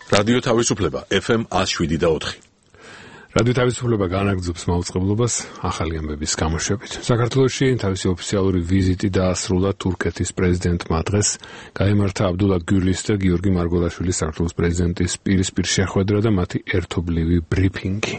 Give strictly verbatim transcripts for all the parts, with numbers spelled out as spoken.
რადიო თავისუფლება ეფ ემ one oh seven და four. რადიო თავისუფლება განაგრძობს მაუწყებლობას ახალი ამბების გამოშვებით. საქართველოში თავისი ოფიციალური ვიზიტი დაასრულა თურქეთის პრეზიდენტმა დღეს. გაიმართა აბდულა გულის და გიორგი მარგველაშვილის საქართველოს პრეზიდენტის პირისპირ შეხვედრა და მათი ერთობლივი ბრიფინგი.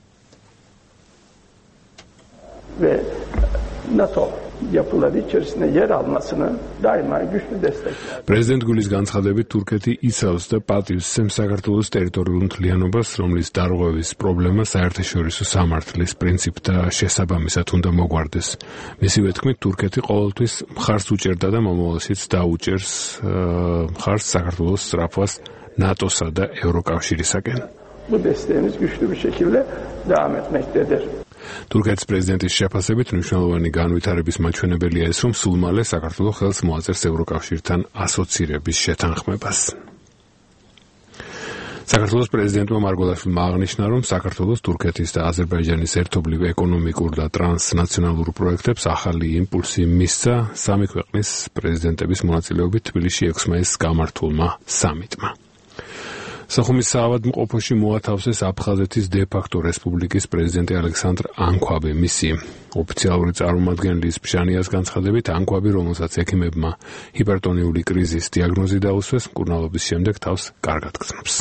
Ve NATO yapıları içerisinde yer almasını daima güçlü destekler. Prezident Gulis განცხადებით თურქეთი იცავს და პატივს სცემს საქართველოს ტერიტორიულ მთლიანობას, რომლის დარღვევის პრობლემა საერთაშორისო სამართლის პრინციპთა შესაბამისად უნდა მოგვარდეს. მისივე თქმით, თურქეთი ყოველთვის მხარს უჭერდა და მომავალშიც დაუჭერს მხარს საქართველოს სწრაფვას ნატოსა და ევროკავშირისაკენ. Bu desteğimiz güçlü bir şekilde devam etmektedir. თურქეთის პრეზიდენტის შეფასებით მნიშვნელოვანი განვითარების მაჩვენებელია ის, რომ სულ მალე საქართველოს ხელს მოაწერს ევროკავშირთან ასოცირების შეთანხმებას. საქართველოს პრეზიდენტმა მარგველაშვილმა აღნიშნა, რომ საქართველოს, თურქეთის და აზერბაიჯანის ერთობლივ ეკონომიკურ და ტრანსნაციონალურ პროექტებს ახალი იმპულსი მისცა სამი ქვეყნის პრეზიდენტების მონაწილეობით თბილისში ექვსი მაისს გამართულმა სამიტმა. სახუმის საავადმყოფოში მოათავსეს აფხაზეთის დე-ფაქტო რესპუბლიკის პრეზიდენტი ალექსანდრ ანქვაბე. მისი ოფიციალური წარმომადგენლის ფშანიას განცხადებით, ანქვაბი, რომელსაც ექიმებმა ჰიპერტონიული კრიზის დიაგნოზი დაუსვეს, მკურნალობის შემდეგ თავს კარგად გრძნობს.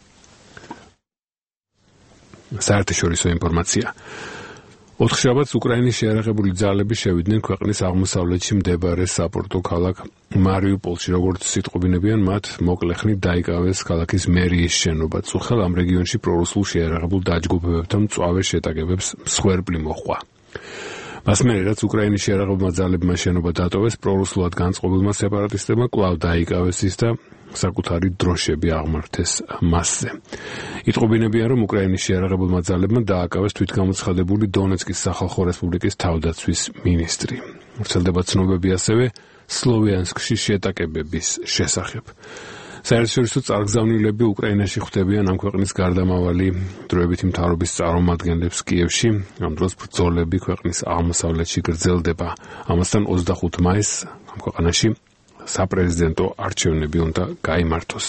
საერთაშორისო ინფორმაცია. ოთხშაბათს უკრაინის შეიარაღებული ძალები შევიდნენ ქვეყნის აღმოსავლეთში მდებარე საპორტო ქალაქ მარიუპოლში, როგორც სიტყვებინებიან, მათ მოკლეხნით დაიკავეს ქალაქის მერიის შენობა. წუხელ ამ რეგიონში პრორუსულ შეიარაღებულ დაჯგუფებებთან მწვავე შეტაკებებს მსხვერპლი მოჰყვა. მას მერე, რაც უკრაინის შეიარაღებულმა ძალებმა შენობა დატოვეს, პრორუსულად განწყობილმა სეპარატისტებმა კვლავ დაიკავეს ის და საკუთარი დროშები აღმართეს მასზე. იტყობინებიან, რომ უკრაინის შეიარაღებულმა ძალებმა დააკავეს თვითგამოცხადებული დონეცკის სახალხო რესპუბლიკის თავდაცვის მინისტრი. ვრცელდება ცნობები ასევე სლოვიანსკში შეტაკებების შესახებ. საერთაშორისო წარგზავნილები უკრაინაში ხვდებიან ამ ქვეყნის გარდამავალი დროებითი მთავრობის წარმომადგენლებს კიევში. ამ დროს ბრძოლები ქვეყნის აღმოსავლეთში გრძელდება. ამასთან ოცდახუთი მაისს ამ ქვეყანაში საპრეზიდენტო არჩევნები უნდა გაიმართოს.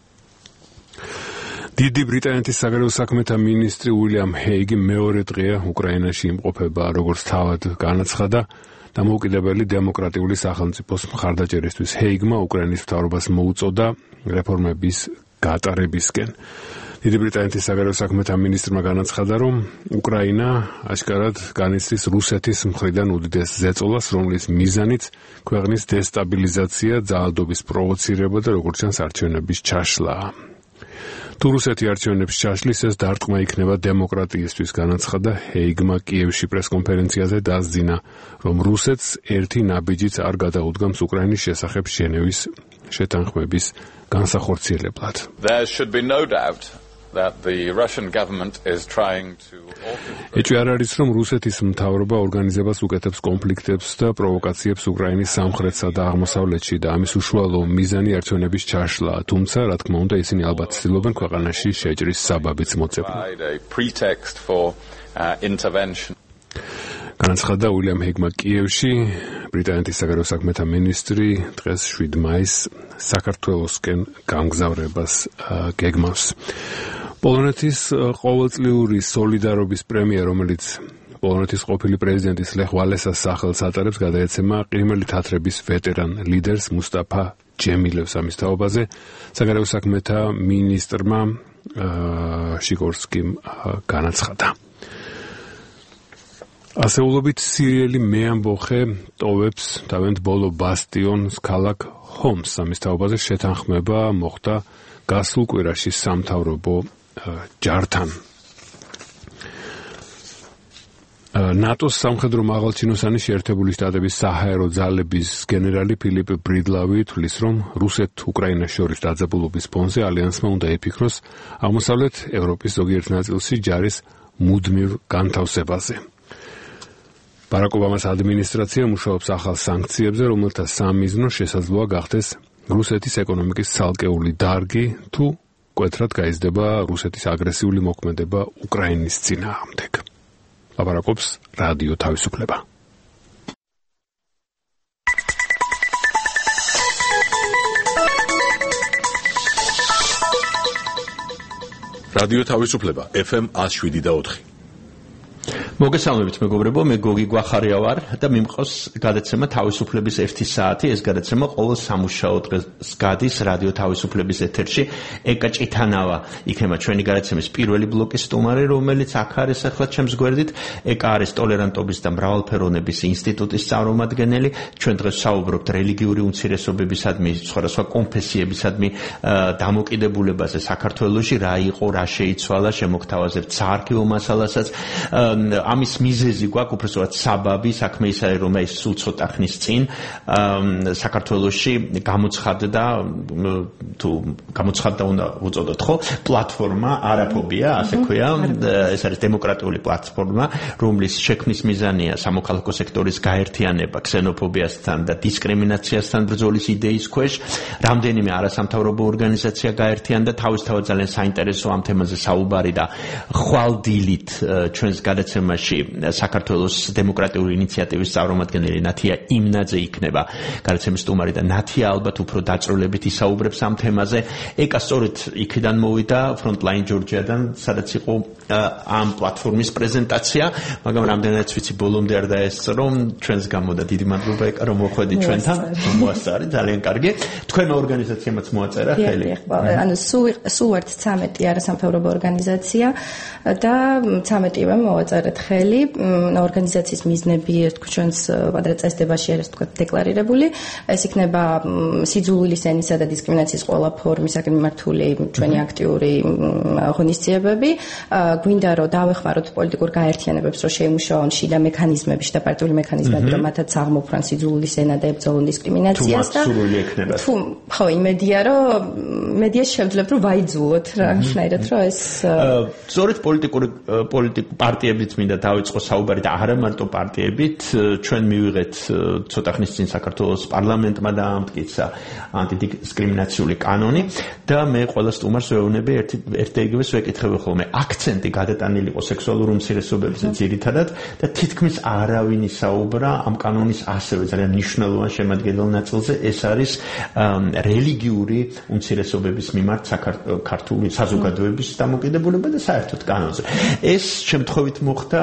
დიდი ბრიტანეთის საგარეო საქმეთა მინისტრი უილიამ ჰეიგი მეორე დღეა უკრაინაში იმყოფება, როგორც თავად განაცხადა დამოუკიდებელი დემოკრატიული სახელმწიფოს მხარდაჭერისთვის. ჰეიგმა უკრაინის მთავრობას მოუწოდა რეფორმების გატარებისკენ. დიდი ბრიტანეთის საგარეო საქმეთა მინისტრმა განაცხადა, რომ უკრაინა აშკარად განიცდის რუსეთის მხრიდან უდიდეს ზეწოლას, რომლის მიზანიც ქვეყნის დესტაბილიზაცია, ძალადობის პროვოცირება და როგორც ჩანს არჩევნების ჩაშლაა. თუ რუსეთი არჩევნებს ჩაშლის, ეს დარტყმა იქნება დემოკრატიისთვის, განაცხადა ჰეიგმა კიევში პრესკონფერენციაზე დასძინა, რომ რუსეთს ერთი ნაბიჯიც არ გადაუდგამს უკრაინის შესახებ ჟენევის შეთანხმების განსახორციელებლად. There should be no doubt that the Russian government is trying to ეჭვი არ არის, რომ რუსეთის მთავრობა ორგანიზებას უკეთებს კონფლიქტებს და პროვოკაციებს უკრაინის სამხრეთსა და აღმოსავლეთში და ამის უშუალო მიზანი არჩევნების ჩაშლაა, თუმცა, რა თქმა უნდა, ისინი ალბათ ცდილობენ ქვეყანაში შეჭრის საბაბიც მოწეფონ. განაცხადა უილიამ ჰეიგმა კიევში. ბრიტანეთის საგარეო საქმეთა მინისტრი დღეს შვიდი მაისს საქართველოსკენ გამგზავრებას გეგმავს. პოლონეთის ყოველწლიური სოლიდარობის პრემია, რომელიც პოლონეთის ყოფილი პრეზიდენტის ლეხ ვალესას სახელს ატარებს, გადაეცემა ყირიმელი თათრების ვეტერან ლიდერს მუსტაფა ჯემილევს. ამის თაობაზე საგარეო საქმეთა მინისტრმა შიკორსკიმ განაცხადა. ასეულობით სირიელი მეამბოხე ტოვებს თავენთ ბოლო ბასტიონს ქალაქ ჰომს. ამის თაობაზე შეთანხმება მოხდა გასულ კვირაში სამთავრობო ჯართან. ნატოს სამხედრო მაღალჩინოსანი შეერთებული შტატების საჰაერო ძალების გენერალი ფილიპ ბრიდლავი თვლის, რომ რუსეთ-უკრაინას შორის დაძაბულობის ფონზე ალიანსმა უნდა იფიქროს აღმოსავლეთ ევროპის ზოგიერთ ნაწილში ჯარის მუდმივ განთავსებაზე. ბარაკ ობამას ადმინისტრაცია მუშაობს ახალ სანქციებზე, რომელთა სამიზნო შესაძლოა გახდეს რუსეთის ეკონომიკის ცალკეული დარგი, თუ მკვეთრად გაიზრდება რუსეთის აგრესიული მოქმედება უკრაინის წინააღმდეგ. ლაპარაკობს რადიო თავისუფლება. რადიო თავისუფლება F M one oh seven point four. მოგესალმებით მეგობრებო, მე გოგი გვახარია ვარ და მიმყავს გადაცემა თავისუფლების ერთი საათი. ეს გადაცემა ყოველ სამუშაო დღეს გადის რადიო თავისუფლების ეთერში. ეკა ჭითანავა იქნება ჩვენი გადაცემის პირველი ბლოკის სტუმარი, რომელიც აქ არის ახლა ჩემს გვერდით. ეკა არის ტოლერანტობის და მრავალფეროვნების ინსტიტუტის წარმომადგენელი. ჩვენ დღეს საუბრობთ რელიგიური უმცირესობებისადმი, სხვადასხვა კონფესიებისადმი დამოკიდებულებაზე საქართველოში, რა იყო, რა შეიცვალა, შემოგთავაზებთ საარქივო მასალასაც. ამის მიზეზი გვაქვს უბრალოდ საბაბი საქმე ის არის რომ ეს სულ ცოტა ხნის წინ საქართველოში გამოცხადდა თუ გამოცხადდა უნდა უწოდოთ ხო პლატფორმა არაფობია ასე ქვია ეს არის დემოკრატიული პლატფორმა რომლის შექმნის მიზანია სამოქალაქო სექტორის გაერთიანება ქსენოფობიასთან და დისკრიმინაციასთან ბრძოლის იდეის ქვეშ რამდენიმე არასამთავრობო ორგანიზაცია გაერთიანდა თავისთავად ძალიან საინტერესო ამ თემაზე საუბარი და ხვალდილით ჩვენს გადაცემაში საქართველოს დემოკრატიული ინიციატივის წარმომადგენელი ნათია იმნაძე იქნება გადაცემის სტუმარი და ნათია ალბათ უფრო დაწვრილებით ისაუბრებს ამ თემაზე. ეკა სწორედ იქიდან მოვიდა Frontline Georgia-დან, სადაც იყო ამ პლატფორმის პრეზენტაცია, მაგრამ რამდენადაც ვიცი ბოლომდე არ დაესწრო, ჩვენს გამოდა დიდი მადლობა ეკა რომ მოხვედი ჩვენთან. მოასწარი, ძალიან კარგი. თქვენმა ორგანიზაციამაც მოაწერა ხელი. ანუ სულ ვართ ცამეტი არასამთავრობო ორგანიზაცია და ცამეტივე მოვაწერეთ ხელი. ორგანიზაციის მიზნები ჩვენს კვადრატ წესდებაში არის თქვა დეკლარირებული. ეს იქნება სიძულვილის ენისა და დისკრიმინაციის ყველა ფორმისაგან მიმართული ჩვენი აქტიური ღონისძიებები. გვინდა რომ დავეხმაროთ პოლიტიკურ გაერთიანებებს, რომ შეიმუშაონ შიდა მექანიზმები, შიდა პარტიული მექანიზმები, რომ მათაც აღმოფხვრან სიძულვილის ენა და ებრძოლონ დისკრიმინაციას და თუ ხო იმედია რომ მედია შევძლებთ რომ ვაიძულოთ რაღაცნაირად რომ ეს სწორედ პოლიტიკური პოლიტიკ პარტიებიც მინდა დავიწყო საუბარი და არა მარტო პარტიებით ჩვენ მივიღეთ ცოტა ხნის წინ საქართველოს პარლამენტმა დაამტკიცა ანტიდისკრიმინაციული კანონი და მე ყველა სტუმარს ვეუბნები ერთი ერთი იგივეს ვეკითხები ხოლმე აქცენტი გადატანილი იყო სექსუალურ უმცირესობებზე ძირითადად და თითქმის არავინ ისაუბრა ამ კანონის ასევე ძალიან მნიშვნელოვან შემადგენელ ნაწილზე ეს არის რელიგიური უმცირესობების მიმართ საქართველოს საზოგადოების დამოკიდებულება და საერთოდ კანონზე ეს შემთხვევით მოხდა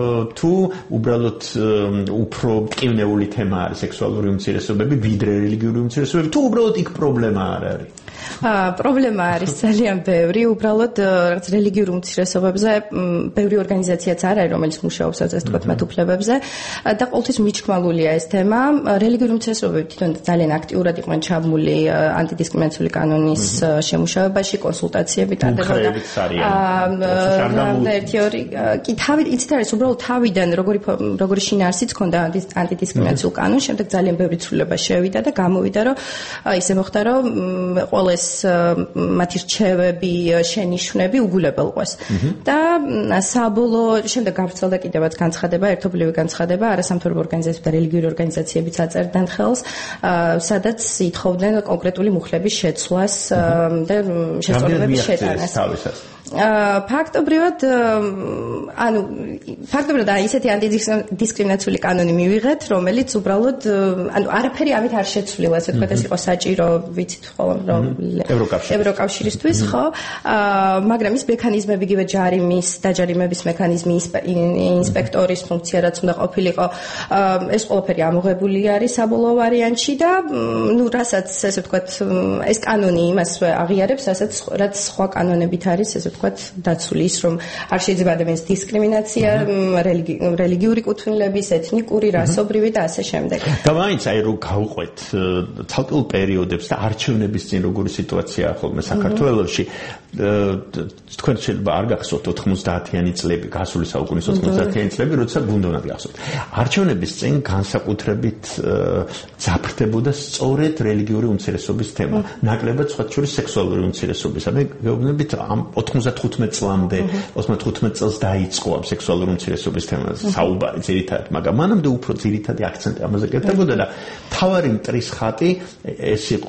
თუ უბრალოდ უფრო მტკივნეული თემა არის სექსუალური უმცირესობები ვიდრე რელიგიური უმცირესობები თუ უბრალოდ იქ პრობლემა არ არის პრობლემა არის ძალიან ბევრი, უბრალოდ რაღაც რელიგიურ უმცირესობებზე ბევრი ორგანიზაციაც არ არის, რომელიც მუშაობს ასე ვთქვათ მათ უფლებებზე და ყოველთვის მიჩქმალულია ეს თემა. რელიგიური უმცირესობები თვითონ ძალიან აქტიურად იყვნენ ჩაბმული ანტიდისკრიმინაციული კანონის შემუშავებაში, კონსულტაციები ტარდებოდა. და ერთი ორი კი თავი იცით არის უბრალოდ თავიდან როგორი როგორი შინაარსიც ჰქონდა ანტიდისკრიმინაციულ კანონს, შემდეგ ძალიან ბევრი ცვლილება შევიდა და გამოვიდა, რომ ისე მოხდა, რომ ყველა ეს მათი რჩევები, შენიშვნები უგულებელ ყვეს. და საბოლოო შემდეგ გავრცელდა კიდევაც განცხადება, ერთობლივი განცხადება არასამთავრობო ორგანიზაციები და რელიგიური ორგანიზაციებიც აწერდნენ ხელს, სადაც ითხოვდნენ კონკრეტული მუხლების შეცვლას და შესწავლების შეტანას. ფაქტობრივად ანუ ფაქტობრივად ისეთი ანტიდისკრიმინაციული კანონი მივიღეთ, რომელიც უბრალოდ ანუ არაფერი ამით არ შეცვლილა, ასე ვთქვათ, ეს იყო საჭირო, ვიცით ხო, რომ ევროკავშირისთვის, ხო? მაგრამ ის მექანიზმები იგივე ჯარიმის, დაჯარიმების მექანიზმი, ინსპექტორის ფუნქცია რაც უნდა ყოფილიყო, ეს ყველაფერი ამოღებული არის საბოლოო ვარიანტში და ნუ რასაც ესე ვთქვათ, ეს კანონი იმას აღიარებს, რასაც რაც სხვა კანონებით არის, ესე ვთქვათ, დაცული ის, რომ არ შეიძლება ადამიანის დისკრიმინაცია, რელიგიური კუთვნილების, ეთნიკური, რასობრივი და ასე შემდეგ. და მაინც აი რომ გავყვეთ ცალკეულ პერიოდებს და არჩევნების წინ როგორი სიტუაციაა ხოლმე საქართველოში, თქვენ შეიძლება არ გახსოვთ ოთხმოცდაათიანი წლები, გასული საუკუნის ოთხმოცდაათიანი წლები, როცა გუნდოვნად გახსოვთ. არჩევნების წინ განსაკუთრებით ძაფრდებოდა სწორედ რელიგიური უმცირესობის თემა. ნაკლებად სხვა შორის სექსუალური უმცირესობის. მე გეუბნებით ამ ოთხმოცდათხუთმეტ წლამდე, ოცდათხუთმეტ წელს დაიწყო ამ სექსუალური უმცირესობის თემაზე საუბარი ძირითადად, მაგრამ მანამდე უფრო ძირითადი აქცენტი ამაზე კეთდებოდა და თავარი მტრის ხატი ეს იყო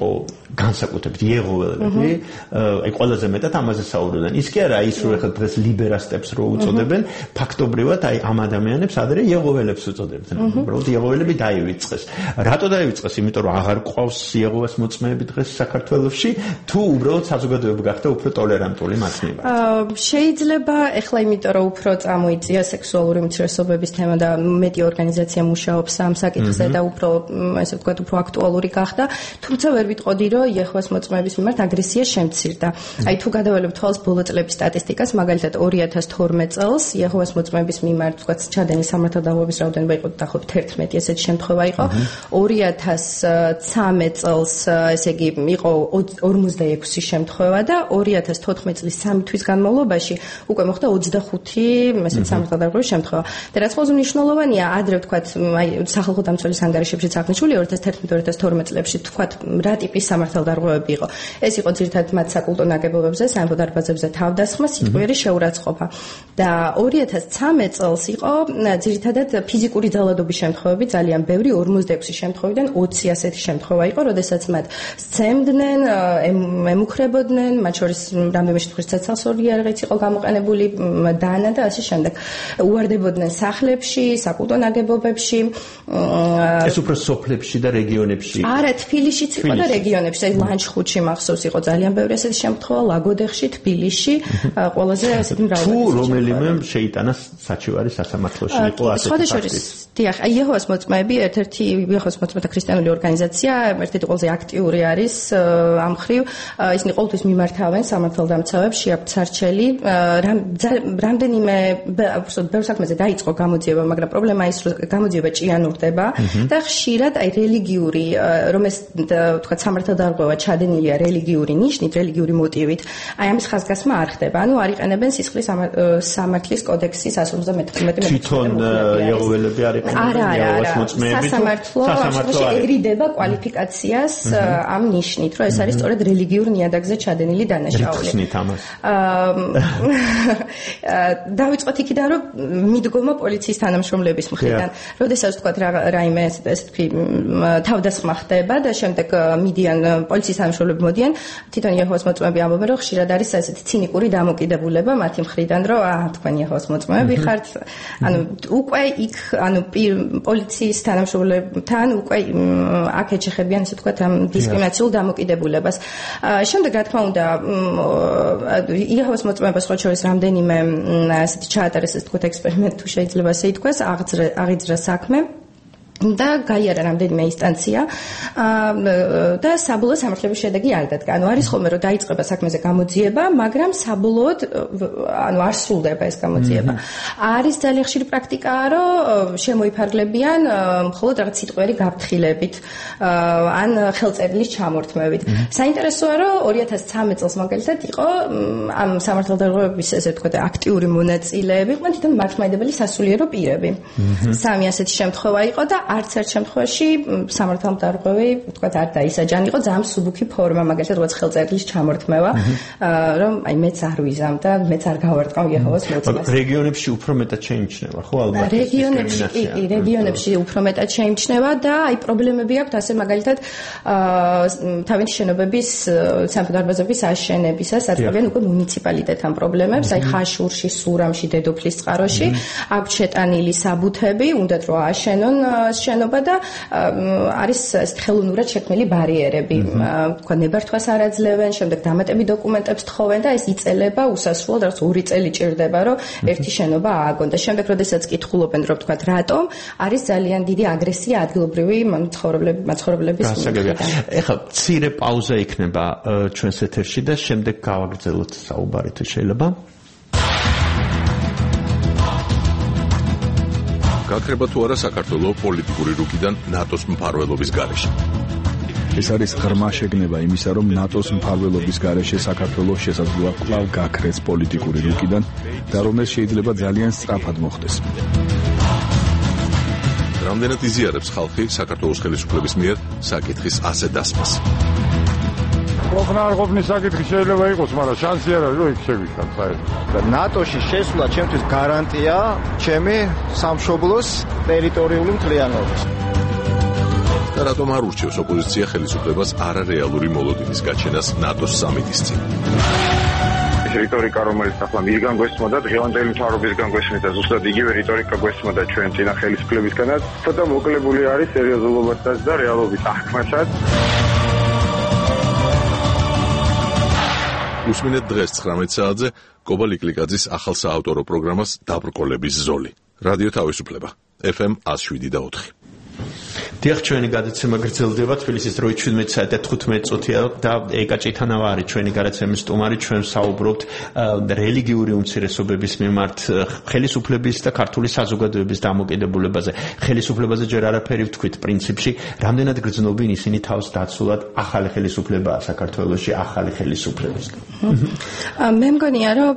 განსაკუთრებით იეღოველები, აი ყველაზე მეტად ამაზე საუბრობდნენ. ის კი არა ის რომ ეხლა დღეს ლიბერასტებს რო უწოდებენ, ფაქტობრივად აი ამ ადამიანებს ადრე იეღოველებს უწოდებდნენ. უბრალოდ იეღოველები დაივიწყეს. რატო დაივიწყეს? იმიტომ რომ აღარ ყავს იეღოვას მოწმეები დღეს საქართველოში, თუ უბრალოდ საზოგადოება გახდა უფრო ტოლერანტული მათ მიმართ. შეიძლება ეხლა იმიტომ რომ უფრო წამოიწია სექსუალური უმცირესობების თემა და მეტი ორგანიზაცია მუშაობს ამ საკითხზე და უფრო ესე ვთქვათ უფრო აქტუალური გახდა, თუმცა ვერ ვიტყოდი რომ იეჰოვას მოწმეების მიმართ აგრესია შემცირდა. აი თუ გადავალებთ თვალს ბოლო წლების სტატისტიკას, მაგალითად ორი ათას თორმეტ წელს იეჰოვას მოწმეების მიმართ ვთქვათ ჩადენის სამართალდაღობების რაოდენობა იყო დაახლოებით ერთმეტი ესეთი შემთხვევა იყო. ორი ათას ცხრამეტ წელს ესე იგი იყო ორმოცდაექვსი შემთხვევა და ორი ათას თოთხმეტ წლის სამი თვის განმავლობაში უკვე მოხდა ოცდახუთი ესეთი სამართალდაღობების შემთხვევა. და რაც ყველაზე მნიშვნელოვანია, ადრე ვთქვათ აი სახალხო დამცველის ანგარიშებშიც აღნიშნული ორი ათას თერთმეტ ორი ათას თორმეტ წლებში ვთქვათ რა ტიპის სამართალდაღობები იყო. ეს იყო ძირითადად მათ საკულტო ნაგებობებზე, სამეფო დარბაზებზე თავდასხმა, სიტყვიერი შეურაცხყოფა. და ორი ათას ცხრამეტ წელს იყო ძირითადად ფიზიკური ძალადობის შემთხვევები, ძალიან ბევრი, ორმოცდაექვსი შემთხვევიდან ოცი ასეთი შემთხვევა იყო, როდესაც მათ სცემდნენ, ემუქრებოდნენ, მათ შორის რამდენიმე შემთხვევაში ცეცხლსასროლი იარაღიც იყო გამოყენებული, დანა და ასე შემდეგ. უვარდებოდნენ სახლებში, საკულტო ნაგებობებში. ეს უფრო სოფლებში და რეგიონებში. არა, თბილისშიც იყო და რეგიონებში, აი ლანჩხუთში მახსოვს იყო ძალიან ბევრი ესეთი შემთხვევა, ლაგოდეხში, თბილისში, ყველაზე ესეთი მრავალი. თუ რომელიმე შეიტანა საჩივარი სასამართლოში იყო ასეთი ფაქტი. დიახ, აი იეჰოვას მოწმეები ერთ-ერთი იეჰოვას მოწმეთა ქრისტიანული ორგანიზაცია, ერთ-ერთი ყველაზე აქტიური არის ამ მხრივ. ისინი ყოველთვის მიმართავენ სამართალდამცავებს, შეაქვთ სარჩელი. რამდენიმე ბევრ საქმეზე დაიწყო გამოძიება, მაგრამ პრობლემა ის რომ გამოძიება ჭიანურდება და ხშირად აი რელიგიური, რომ ეს თქვათ სამართალდაღობა ჩადენილია რელიგიური ნიშნით, რელიგიური მოტივით, აი ამის ხაზგასმა არ ხდება. ანუ არ იყენებენ სისხლის სამართლის კოდექსის εκατს ორმოცდამეტ თვითონ იეღოველები არ იყენებენ არა, არა, არა. სასამართლო სამართლოში ერიდება კვალიფიკაციას ამ ნიშნით, რომ ეს არის სწორედ რელიგიურ ნიადაგზე ჩადენილი დანაშაული. ხსნით ამას. დავიწყოთ იქიდან, რომ მიდგომა პოლიციის თანამშრომლების მხრიდან. როდესაც თქვათ რაიმე ესე თქვი თავდასხმა ხდება და შემდეგ მიდიან პოლიციის თანამშრომლები მოდიან, თვითონ იეჰოვას მოწმეები ამბობენ, რომ ხშირად არის ესეთი ცინიკური დამოკიდებულება მათი მხრიდან, რომ აა თქვენ იეჰოვას მოწმეები ხართ, ანუ უკვე იქ ანუ პოლიციის თანამშრომლებთან უკვე აქ ეჩეხებიან ესე თქვათ ამ დისკრიმინაციულ დამოკიდებულებას. შემდეგ რა თქმა უნდა იეჰოვას მოწმეებას სხვა შორის რამდენიმე ესეთი ჩაატარეს ესე თქვათ ექსპერიმენტი თუ შეიძლება ასე ითქვას, აღიძრა საქმე და გაიარა რამდენიმე ინსტანცია და საბოლოო სამართლების შედეგი არ დადგა. ანუ არის ხოლმე რომ დაიწყება საქმეზე გამოძიება, მაგრამ საბოლოოდ ანუ არ სრულდება ეს გამოძიება. არის ძალიან ხშირი პრაქტიკაა, რომ შემოიფარგლებიან მხოლოდ რაღაც სიტყვიერი გაფრთხილებით ან ხელწერილის ჩამორთმევით. საინტერესოა, რომ ორი ათას ცხრამეტ წელს მაგალითად იყო ამ სამართალდაღობების ესე ვთქვათ აქტიური მონაწილეები, იყვნენ თვითონ მართლმადიდებელი სასულიერო პირები. სამი ასეთი შემთხვევა იყო და არც ერთ შემთხვევაში სამართალდაღობები, ვთქვათ, არ დაისაჯან, იყო ძალიან მსუბუქი ფორმა, მაგალითად, როგორც ხელწერილის ჩამორთმევა, რომ აი მეც არ ვიზამ და მეც არ გავარტყავ იეჰოვას მოწმეს. რეგიონებში უფრო მეტად შეიმჩნევა, ხო, ალბათ? რეგიონებში, კი, კი, რეგიონებში უფრო მეტად შეიმჩნევა და აი პრობლემები აქვს ასე მაგალითად თავის შენობების სამეფო დარბაზების აშენებისას აწყობენ უკვე მუნიციპალიტეტთან პრობლემებს, აი ხაშურში, სურამში, დედოფლის წყაროში აქვს შეტანილი საბუთები, უნდათ რომ ააშენონ შენობა და არის ხელოვნურად შექმნილი ბარიერები. თქვა ნებართვას არ აძლევენ, შემდეგ დამატები დოკუმენტებს თხოვენ და ეს იწელება უსასრულოდ, რაც ორი წელი ჭირდება, რომ ერთი შენობა ააგონ და შემდეგ როდესაც კითხულობენ, რომ თქვა რატომ, არის ძალიან დიდი აგრესია ადგილობრივი მაცხოვრებლების მხრიდან. ეხლა მცირე პაუზა იქნება ჩვენს ეთერში და შემდეგ გავაგრძელოთ საუბარი თუ შეიძლება. გაქრება თუ არა საქართველოს პოლიტიკური რუკიდან ნატოს მფარველობის გარეშე. ეს არის ღრმა შეგნება იმისა, რომ ნატოს მფარველობის გარეშე საქართველოს შესაძლოა კვლავ გაქრეს პოლიტიკური რუკიდან და რომ ეს შეიძლება ძალიან სწრაფად მოხდეს. რამდენად იზიარებს ხალხი საქართველოს ხელისუფლების მიერ საკითხის ასე დასმას? ყოფნა არ ყოფნის საკითხი შეიძლება იყოს, მაგრამ შანსი არ არის, რომ იქ შეგვიჩნდეს საერთოდ. და ნატოში შესვლა ჩემთვის გარანტია ჩემი სამშობლოს ტერიტორიული მთლიანობის. და რატომ არ ურჩევს ოპოზიცია ხელისუფლებას არარეალური მოლოდინის გაჩენას ნატოს სამიტის წინ. რიტორიკა, რომელიც ახლა მისგან გვესმოდა, დღევანდელი მთავრობისგან გვესმოდა, ზუსტად იგივე რიტორიკა გვესმოდა ჩვენ წინა ხელისუფლებისგანაც, ცოტა მოკლებული არის სერიოზულობასაც და რეალობის აღქმასაც. უსმინეთ დღეს ცხრამეტ საათზე კობა ლიკლიკაძის ახალ საავტორო პროგრამას დაბრკოლების ზოლი. რადიო თავისუფლება ეფ ემ one oh seven და four. დიახ, ჩვენი გადაცემა გრძელდება თბილისის დროით შვიდმეტი საათი და თხუთმეტი წუთია და ეკაჭი თანავა არის ჩვენი გადაცემის სტუმარი. ჩვენ საუბრობთ რელიგიური უმცირესობების მიმართ ხელისუფლების და ქართული საზოგადოების დამოკიდებულებაზე. ხელისუფლებაზე ჯერ არაფერი ვთქვით პრინციპში, რამდენად გრძნობენ ისინი თავს დაცულად ახალი ხელისუფლებაა საქართველოში, ახალი ხელისუფლებისგან. მე მგონია, რომ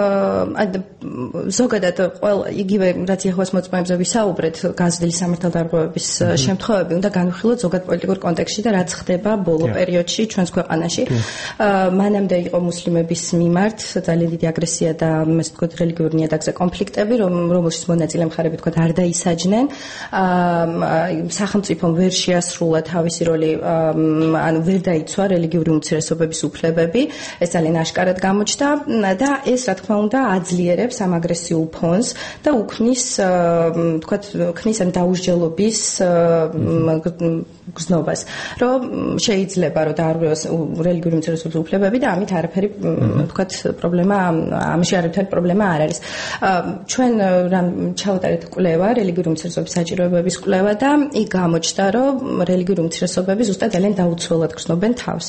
ზოგადად ყველა იგივე რაც იეჰოვას მოწმეებზე ვისაუბრეთ, გაზრდილი სამართალდარღვევების შემთხვევები უნდა განვიხილოთ ზოგად პოლიტიკურ კონტექსტში და რაც ხდება ბოლო პერიოდში ჩვენს ქვეყანაში. მანამდე იყო მუსლიმების მიმართ ძალიან დიდი აგრესია და ასე ვთქვათ რელიგიურ ნიადაგზე კონფლიქტები, რომელშიც მონაწილე მხარეები ვთქვათ არ დაისაჯნენ. სახელმწიფომ ვერ შეასრულა თავისი როლი, ანუ ვერ დაიცვა რელიგიური უმცირესობების უფლებები. ეს ძალიან აშკარად გამოჩნდა და ეს რა თქმა უნდა აძლიერებს ამ აგრესიულ ფონს და უქმნის ვთქვათ ქმნის ამ დაუსჯელობის გზნობას, რომ შეიძლება რომ დაარღვევოს რელიგიური უმცირესობების უფლებები და ამით არაფერი ვთქვათ პრობლემა ამაში არაფერი პრობლემა არ არის. ჩვენ რამ ჩავატარეთ კვლევა, რელიგიური უმცირესობების საჭიროებების კვლევა და იქ გამოჩნდა, რომ რელიგიური უმცირესობები ზუსტად ძალიან დაუცველად გრძნობენ თავს.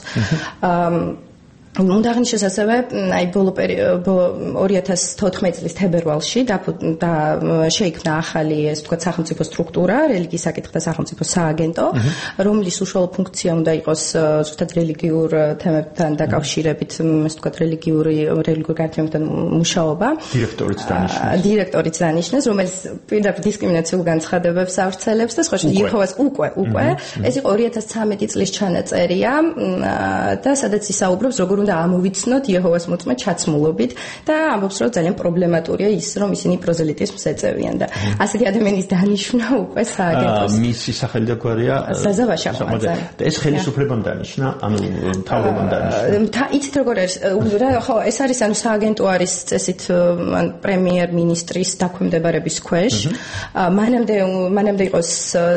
უნდა აღნიშნოს ასევე, აი ბოლო ორი ათას თოთხმეტი წლის თებერვალში და შეიქმნა ახალი, ესე ვთქვათ, სახელმწიფო სტრუქტურა, რელიგიის საკითხთა სახელმწიფო სააგენტო, რომლის უშუალო ფუნქცია უნდა იყოს ზუსტად რელიგიურ თემებთან დაკავშირებით, ესე ვთქვათ, რელიგიური რელიგიურ გარემოებთან მუშაობა. დირექტორიც დანიშნეს. დირექტორიც დანიშნეს, რომელიც პირდაპირ დისკრიმინაციულ განცხადებებს ავრცელებს და სხვა იეჰოვას უკვე, უკვე. ეს იყო ორი ათას ცხრამეტი წლის ჩანაწერია და სადაც ისაუბრებს, როგორ უნდა ამოვიცნოთ იეჰოვას მოწმე ჩაცმულობით და ამბობს, რომ ძალიან პრობლემატურია ის, რომ ისინი პროზელიტიზმს ეწევიან და ასეთი ადამიანის დანიშვნა უკვე სააგენტოს. მისი სახელი და გვარია ზაზა ვაშახვაძე. და ეს ხელისუფლებამ დანიშნა, ანუ მთავრობამ დანიშნა. იცით როგორ არის? ხო, ეს არის ანუ სააგენტო არის წესით პრემიერ-მინისტრის დაქვემდებარების ქვეშ. მანამდე მანამდე იყოს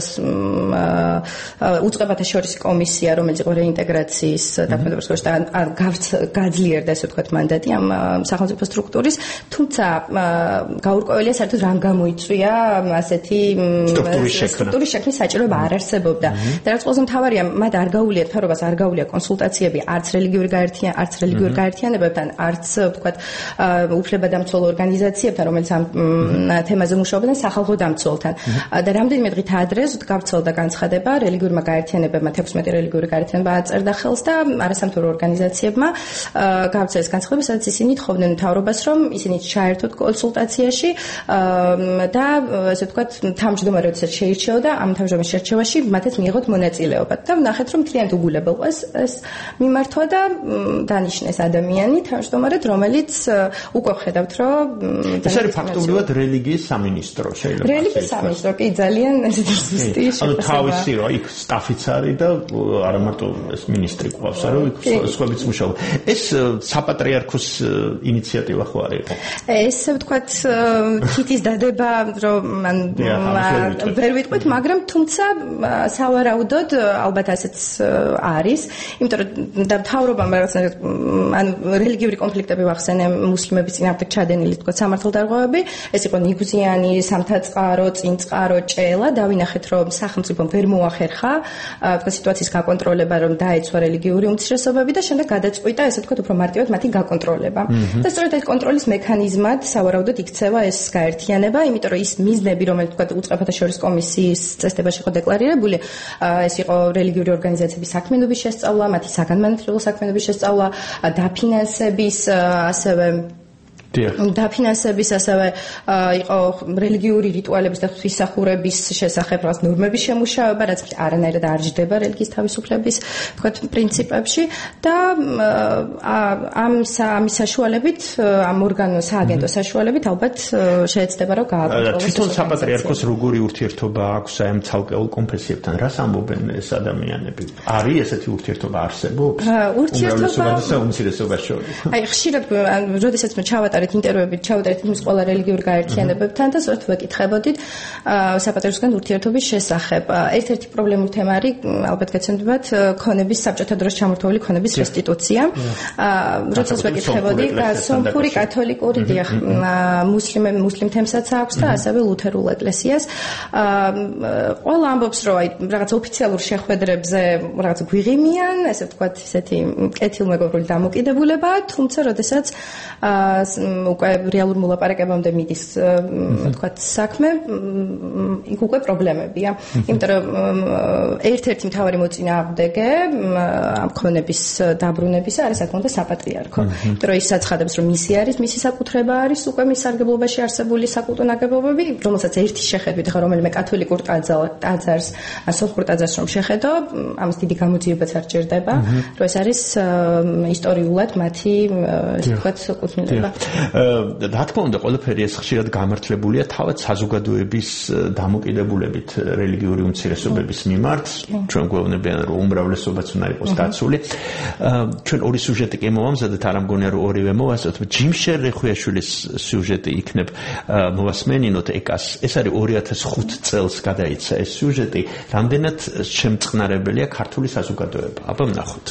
უწყებათა შორის კომისია, რომელიც იყო რეინტეგრაციის დაქვემდებარების ქვეშ და გაძლიერდა, ესე ვთქვათ, მანდატი ამ სახელმწიფო სტრუქტურის, თუმცა გაურკვეველია საერთოდ რამ გამოიწვია ასეთი სტრუქტურის შექმნის საჭიროება არ არსებობდა. და რაც ყველაზე მთავარია, მათ არ გაუვლიათ ფარობას, არ გაუვლიათ კონსულტაციები არც რელიგიური გაერთიანებებთან, არც რელიგიურ გაერთიანებებთან, არც ვთქვათ, უფლებადამცველ ორგანიზაციებთან, რომელიც ამ თემაზე მუშაობენ, სახალხო დამცველთან. და რამდენიმე დღით ადრე გავრცელდა განცხადება რელიგიურმა გაერთიანებებმა, თექვსმეტი რელიგიური გაერთიანება აწერდა ხელს და არასამთავრობო ორგანიზაციებმა გავრცელეს განცხადება, სადაც ისინი თხოვდნენ მთავრობას, რომ ისინი ჩაერთოთ კონსულტაციაში და ესე ვთქვათ, თავმჯდომარე როდესაც შეირჩეოდა, ამ თავმჯდომარის შერჩევაში მათაც მიიღოთ მონაწილეობა. და ვნახეთ, რომ მთლიანად უგულებელყო ეს მიმართვა და დანიშნეს ადამიანი თავმჯდომარედ, რომელიც უკვე ხედავთ, რომ ეს არის ფაქტობრივად რელიგიის სამინისტრო, შეიძლება. რელიგიის სამინისტრო კი ძალიან ზუსტი შეფასება. ანუ თავისი რა, იქ სტაფიც არის და არა მარტო ეს მინისტრი ყავს, არა, იქ სხვაებიც მუშაობენ. ეს საპატრიარქოს ინიციატივა ხო არის? ესე ვთქვათ, თითის დადება, რომ ვერ ვიტყვით, მაგრამ თუმცა სავარაუდოდ ალბათ ასეც არის, იმიტომ რომ და მთავრობამ რაღაცნაირად ანუ რელიგიური კონფლიქტები ვახსენე მუსლიმების წინააღმდეგ ჩადენილი თქვა სამართალდარღვევები, ეს იყო ნიგუზიანი, სამთაწყარო, წინწყარო, ჭელა, დავინახეთ, რომ სახელმწიფომ ვერ მოახერხა თქვა სიტუაციის გაკონტროლება, რომ დაეცვა რელიგიური უმცირესობები და შემდეგ გადაწყვიტა, ესე ვთქვათ, უფრო მარტივად მათი გაკონტროლება. და სწორედ ეს კონტროლის მექანიზმად სავარაუდოდ იქცევა ეს გაერთიანება, იმიტომ რომ ის მიზნები, რომელიც ვთქვათ, უწყებათა შორის კომისიის წესდებაში იყო დეკლარირებული, ეს იყო რელიგიური ორგანიზაციების საქმიანობის შესწავლა, მათი საგანმანათლებლო საქმიანობის შესწავლა, დაფინანსების, ასევე დაფინანსების, ასევე იყო რელიგიური რიტუალების და ღვთისმსახურების შესახებ რაღაც ნორმების შემუშავება, რაც არანაირად არ ჯდება რელიგიის თავისუფლების თქვათ პრინციპებში და ამ ამის საშუალებით, ამ ორგანოს სააგენტო საშუალებით ალბათ შეეცდება რომ გააკონტროლოს. თვითონ საპატრიარქოს როგორი ურთიერთობა აქვს აი ამ ცალკეულ კონფესიებთან? რას ამბობენ ეს ადამიანები? არის ესეთი ურთიერთობა არსებობს? ურთიერთობა და უმცირესობას შორის. აი ხშირად როდესაც მე ჩავატარეთ ინტერვიუებით, ჩავატარეთ იმის ყველა რელიგიურ გაერთიანებებთან და სწორედ ვეკითხებოდით საპატრიარქოსგან ურთიერთობის შესახებ. ერთ-ერთი პრობლემური თემა არის ალბათ გეცნობათ ქონების საბჭოთა დროს ჩამორთმეული ქონების რესტიტუცია. როდესაც ვეკითხებოდი, სომხური კათოლიკური დიახ, მუსლიმ მუსლიმ თემსაც აქვს და ასევე ლუთერულ ეკლესიას. ყველა ამბობს, რომ აი რაღაც ოფიციალურ შეხვედრებზე რაღაც გვიღიმიან, ესე ვთქვათ, ისეთი კეთილმეგობრული დამოკიდებულება, თუმცა როდესაც უკვე რეალურ მოლაპარაკებამდე მიდის, ვთქვათ, საქმე, იქ უკვე პრობლემებია. იმიტომ რომ ერთ-ერთი მთავარი მოწინააღმდეგე ამ ქონების დაბრუნებისა არის საკუთარ საპატრიარქო. იმიტომ რომ ის საცხადებს, რომ მისი არის, მისი საკუთრება არის უკვე მის სარგებლობაში არსებული საკულტო ნაგებობები, რომელსაც ერთი შეხედვით, ხა რომელიმე კათოლიკურ ტაძარს, ან სომხურ ტაძარს რომ შეხედო, ამის დიდი გამოძიებაც არ ჭირდება, რომ ეს არის ისტორიულად მათი, ესე ვთქვათ, კუთვნილება. რა თქმა უნდა, ყველაფერი ეს ხშირად გამართლებულია თავად საზოგადოების დამოკიდებულებით რელიგიური უმცირესობების მიმართ. ჩვენ გვეუბნებიან, რომ უმრავლესობაც უნდა იყოს დაცული. ჩვენ ორი სიუჟეტი კი მოვამზადეთ, არ ამგონია რომ ორივე მოვასწროთ. ჯიმშერ რეხვიაშვილის სიუჟეტი იქნებ მოვასმენინოთ ეკას. ეს არის ორი ათას ხუთი წელს გადაიცა ეს სიუჟეტი. რამდენად შემწყნარებელია ქართული საზოგადოება? აბა ვნახოთ.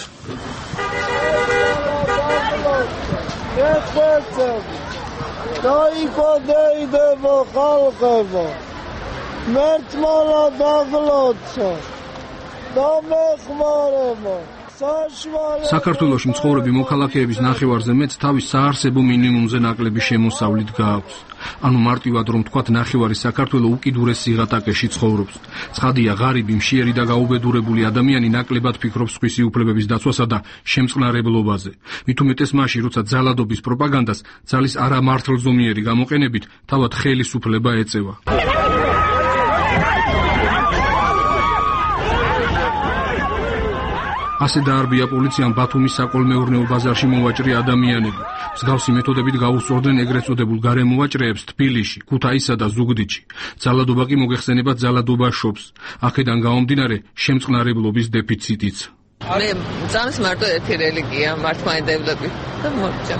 დაიკოდეიდებო ხალხებო, მერთმალა დაღლოცო, დამეხმარებო. საქართველოში მცხოვრები მოქალაქეების ნახევარზე მეც თავის საარსებო მინიმუმზე ნაკლები შემოსავლით გააქვს. ანუ მარტივად რომ თქვათ, ნახევარი საქართველო უკიდურეს სიღატაკეში ცხოვრობს. ცხადია, ღარიბი, მშიერი და გაუბედურებული ადამიანი ნაკლებად ფიქრობს სხვისი უფლებების დაცვასა და შემწყნარებლობაზე. მით უმეტეს მაშინ, როცა ძალადობის პროპაგანდას ძალის არამართლზომიერი გამოყენებით თავად ხელისუფლება ეწევა. ასე დაარბია პოლიციამ ბათუმის საკოლმეურნეო ბაზარში მოვაჭრე ადამიანები. მსგავსი მეთოდებით გაუსწორდნენ ეგრეთ წოდებულ გარემოვაჭრეებს თბილისში, ქუთაისსა და ზუგდიდში. ძალადობა კი მოგეხსენებათ ძალადობა შობს. აქედან გამომდინარე შემწყნარებლობის დეფიციტიც. მე ძამს მარტო ერთი რელიგია, მართლმადიდებლები და მორჩა.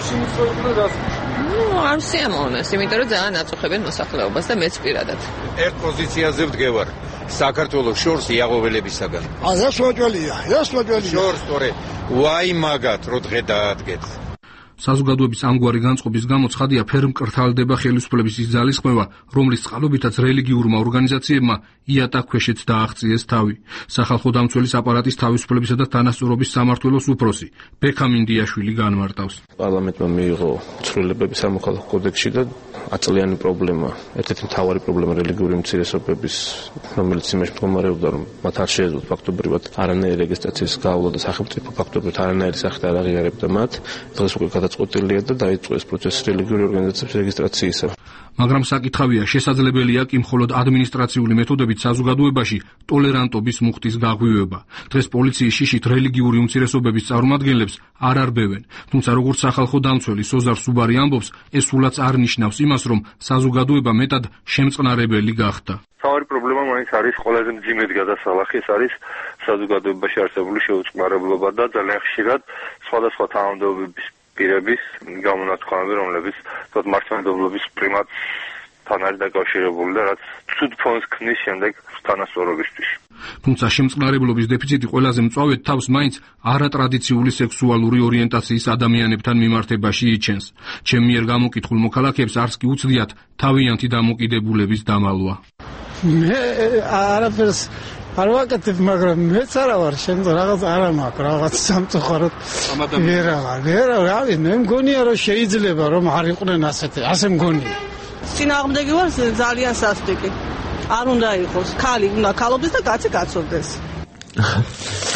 ნუ არ სიამოვნეს, იმიტომ რომ ძალიან აწუხებენ მოსახლეობას და მეც პირადად. ერთ პოზიციაზე ვდგევარ. საქართველოს შორს იაღოველებისაგან. ა ეს მოძველია, ეს მოძველია. შორს თორე ვაი მაგათ რო დღე დაადგეთ. საზოგადოების ამგვარი განწყობის გამო ცხადია ფერმკრთალდება ხელისუფლების ის ძალისხმევა, რომლის წყალობითაც რელიგიურმა ორგანიზაციებმა იატაკქვეშეც დააღწიეს თავი. სახალხო დამცველის აპარატის თავისუფლებისა და თანასწორობის სამმართველოს უფროსი ბექამინდიაშვილი განმარტავს. პარლამენტმა მიიღო ცვლილებები სამოქალაქო კოდექსში და აწლიანი პრობლემა, ერთ-ერთი მთავარი პრობლემა რელიგიური უმცირესობების, რომელიც იმაში მდგომარეობდა, რომ მათ არ შეეძლოთ ფაქტობრივად არანაირი რეგისტრაციის გავლა და სახელმწიფო ფაქტობრივად არანაირი სახით არ აღიარებდა მათ. დღეს უკვე გადაწყვეტილია და დაიწყო ეს პროცესი რელიგიური ორგანიზაციების რეგისტრაციისა. მაგრამ საკითხავია, შესაძლებელია კი მხოლოდ ადმინისტრაციული მეთოდებით საზოგადოებაში ტოლერანტობის მუხტის გაღვივება. დღეს პოლიციის შიშით რელიგიური უმცირესობების წარმომადგენლებს არ არბევენ, თუმცა როგორც სახალხო დამცველი სოზარ სუბარი ამბობს, ეს სულაც არ ნიშნავს იმას, რომ საზოგადოება მეტად შემწყნარებელი გახდა. თავი პრობლემა მაინც არის ყველაზე მძიმედ გადასალახი, ეს არის საზოგადოებაში არსებული შეუწყნარებლობა და ძალიან ხშირად სხვადასხვა თანამდებობების პირების გამონათქვამები, რომლებიც თოთ მართლმადიდებლობის პრიმატთან არის დაკავშირებული და რაც ცუდ ფონს ქმნის შემდეგ თანასწორობისთვის. თუმცა შემწყნარებლობის დეფიციტი ყველაზე მწვავედ თავს მაინც არატრადიციული სექსუალური ორიენტაციის ადამიანებთან მიმართებაში იჩენს. ჩემ მიერ გამოკითხულ მოქალაქეებს არც კი უცდიათ თავიანთი დამოკიდებულების დამალვა. მე არაფერს არ ვაკეთებ, მაგრამ მეც არა ვარ შემდგომ რაღაც არა მაქვს, რაღაც სამწუხაროდ ვერა ვარ, ვერა, რავი, მე მგონია რომ შეიძლება რომ არ იყვნენ ასეთი, ასე მგონია. წინააღმდეგი ვარ ძალიან სასტიკი. არ უნდა იყოს, ქალი უნდა ქალობდეს და კაცი კაცობდეს.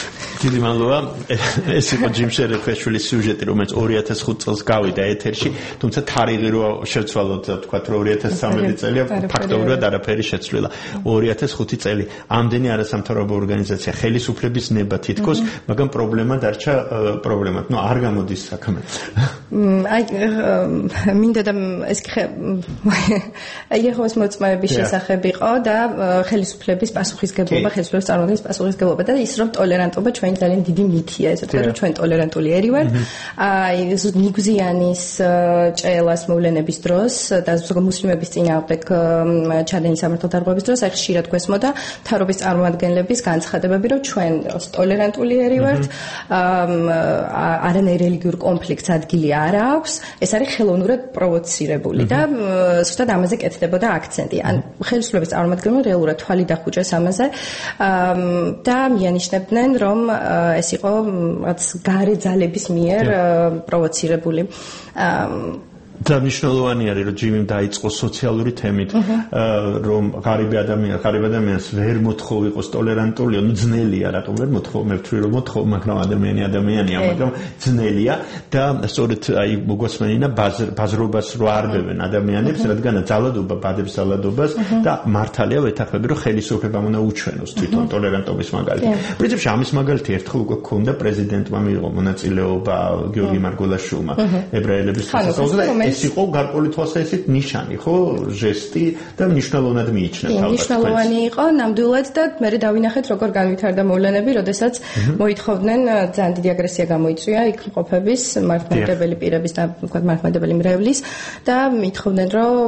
დიდი მადლობა. ეს იყო ჯიმ შერეფაშვილის სიუჟეტი, რომელიც ორი ათას ხუთი წელს გავიდა ეთერში, თუმცა თარიღი რო შევცვალოთ, ვთქვათ, რომ ორი ათას ცხრამეტი წელია, ფაქტობრივად არაფერი შეცვლილა. ორი ათას ხუთი წელი. ამდენი არასამთავრობო ორგანიზაცია ხელისუფლების ნება თითქოს, მაგრამ პრობლემა დარჩა პრობლემად. ნუ არ გამოდის საქმე. აი მინდა და ეს იეჰოვის მოწმეების შესახებ იყო და ხელისუფლების პასუხისგებლობა, ხელისუფლების წარმოადგენის პასუხისგებლობა და ის რომ ტოლერანტობა ჩვენ ძალიან დიდი მითია, ესე ვთქვათ, რომ ჩვენ ტოლერანტული ერი ვართ. აი ნიგზიანის ჭელას მოვლენების დროს და ზოგადად მუსლიმების წინააღმდეგ ჩადენის სამართალ დარღვევის დროს აი ხშირად გვესმოდა მთავრობის წარმომადგენლების განცხადებები, რომ ჩვენ ტოლერანტული ერი ვართ, არანაირ რელიგიურ კონფლიქტს ადგილი არ აქვს, ეს არის ხელოვნურად პროვოცირებული და ზუსტად ამაზე კეთდებოდა აქცენტი. ან ხელისუფლების წარმომადგენლებმა რეალურად თვალი დახუჭეს ამაზე და მიანიშნებდნენ, რომ ეს იყო რაც გარე ძალების მიერ პროვოცირებული. და მნიშვნელოვანი არის რომ ჯიმიმ დაიწყო სოციალური თემით რომ ღარიბი ადამიანი ღარიბ ადამიანს ვერ მოთხოვ იყოს ტოლერანტული, ნუ ძნელია, რატომ ვერ მოთხოვ, მე ვთვლი რომ მოთხოვ, მაგრამ ადამიანი ადამიანია, მაგრამ ძნელია და სწორედ აი მოგესმენინა ბაზრობას რო არბევენ ადამიანებს, რადგანაც ძალადობა ბადებს ძალადობას და მართალია ვეთახმები რომ ხელისუფლებამ უნდა უჩვენოს თვითონ ტოლერანტობის მაგალითი. პრინციპში ამის მაგალითი ერთხელ უკვე ქონდა პრეზიდენტმა მიიღო მონაწილეობა გიორგი მარგველაშვილმა ებრაელების სასწაულზე. ეს იყო გარკვეული თვალსაზრისით ნიშანი, ხო, ჟესტი და მნიშვნელოვნად მიიჩნევ თავს. მნიშვნელოვანი იყო ნამდვილად და მე დავინახეთ როგორ განვითარდა მოვლენები, როდესაც მოითხოვდნენ ძალიან დიდი აგრესია გამოიწვია იქ მყოფების მართლმადიდებელი პირების და ვთქვათ მართლმადიდებელი მრევლის და მიითხოვდნენ რომ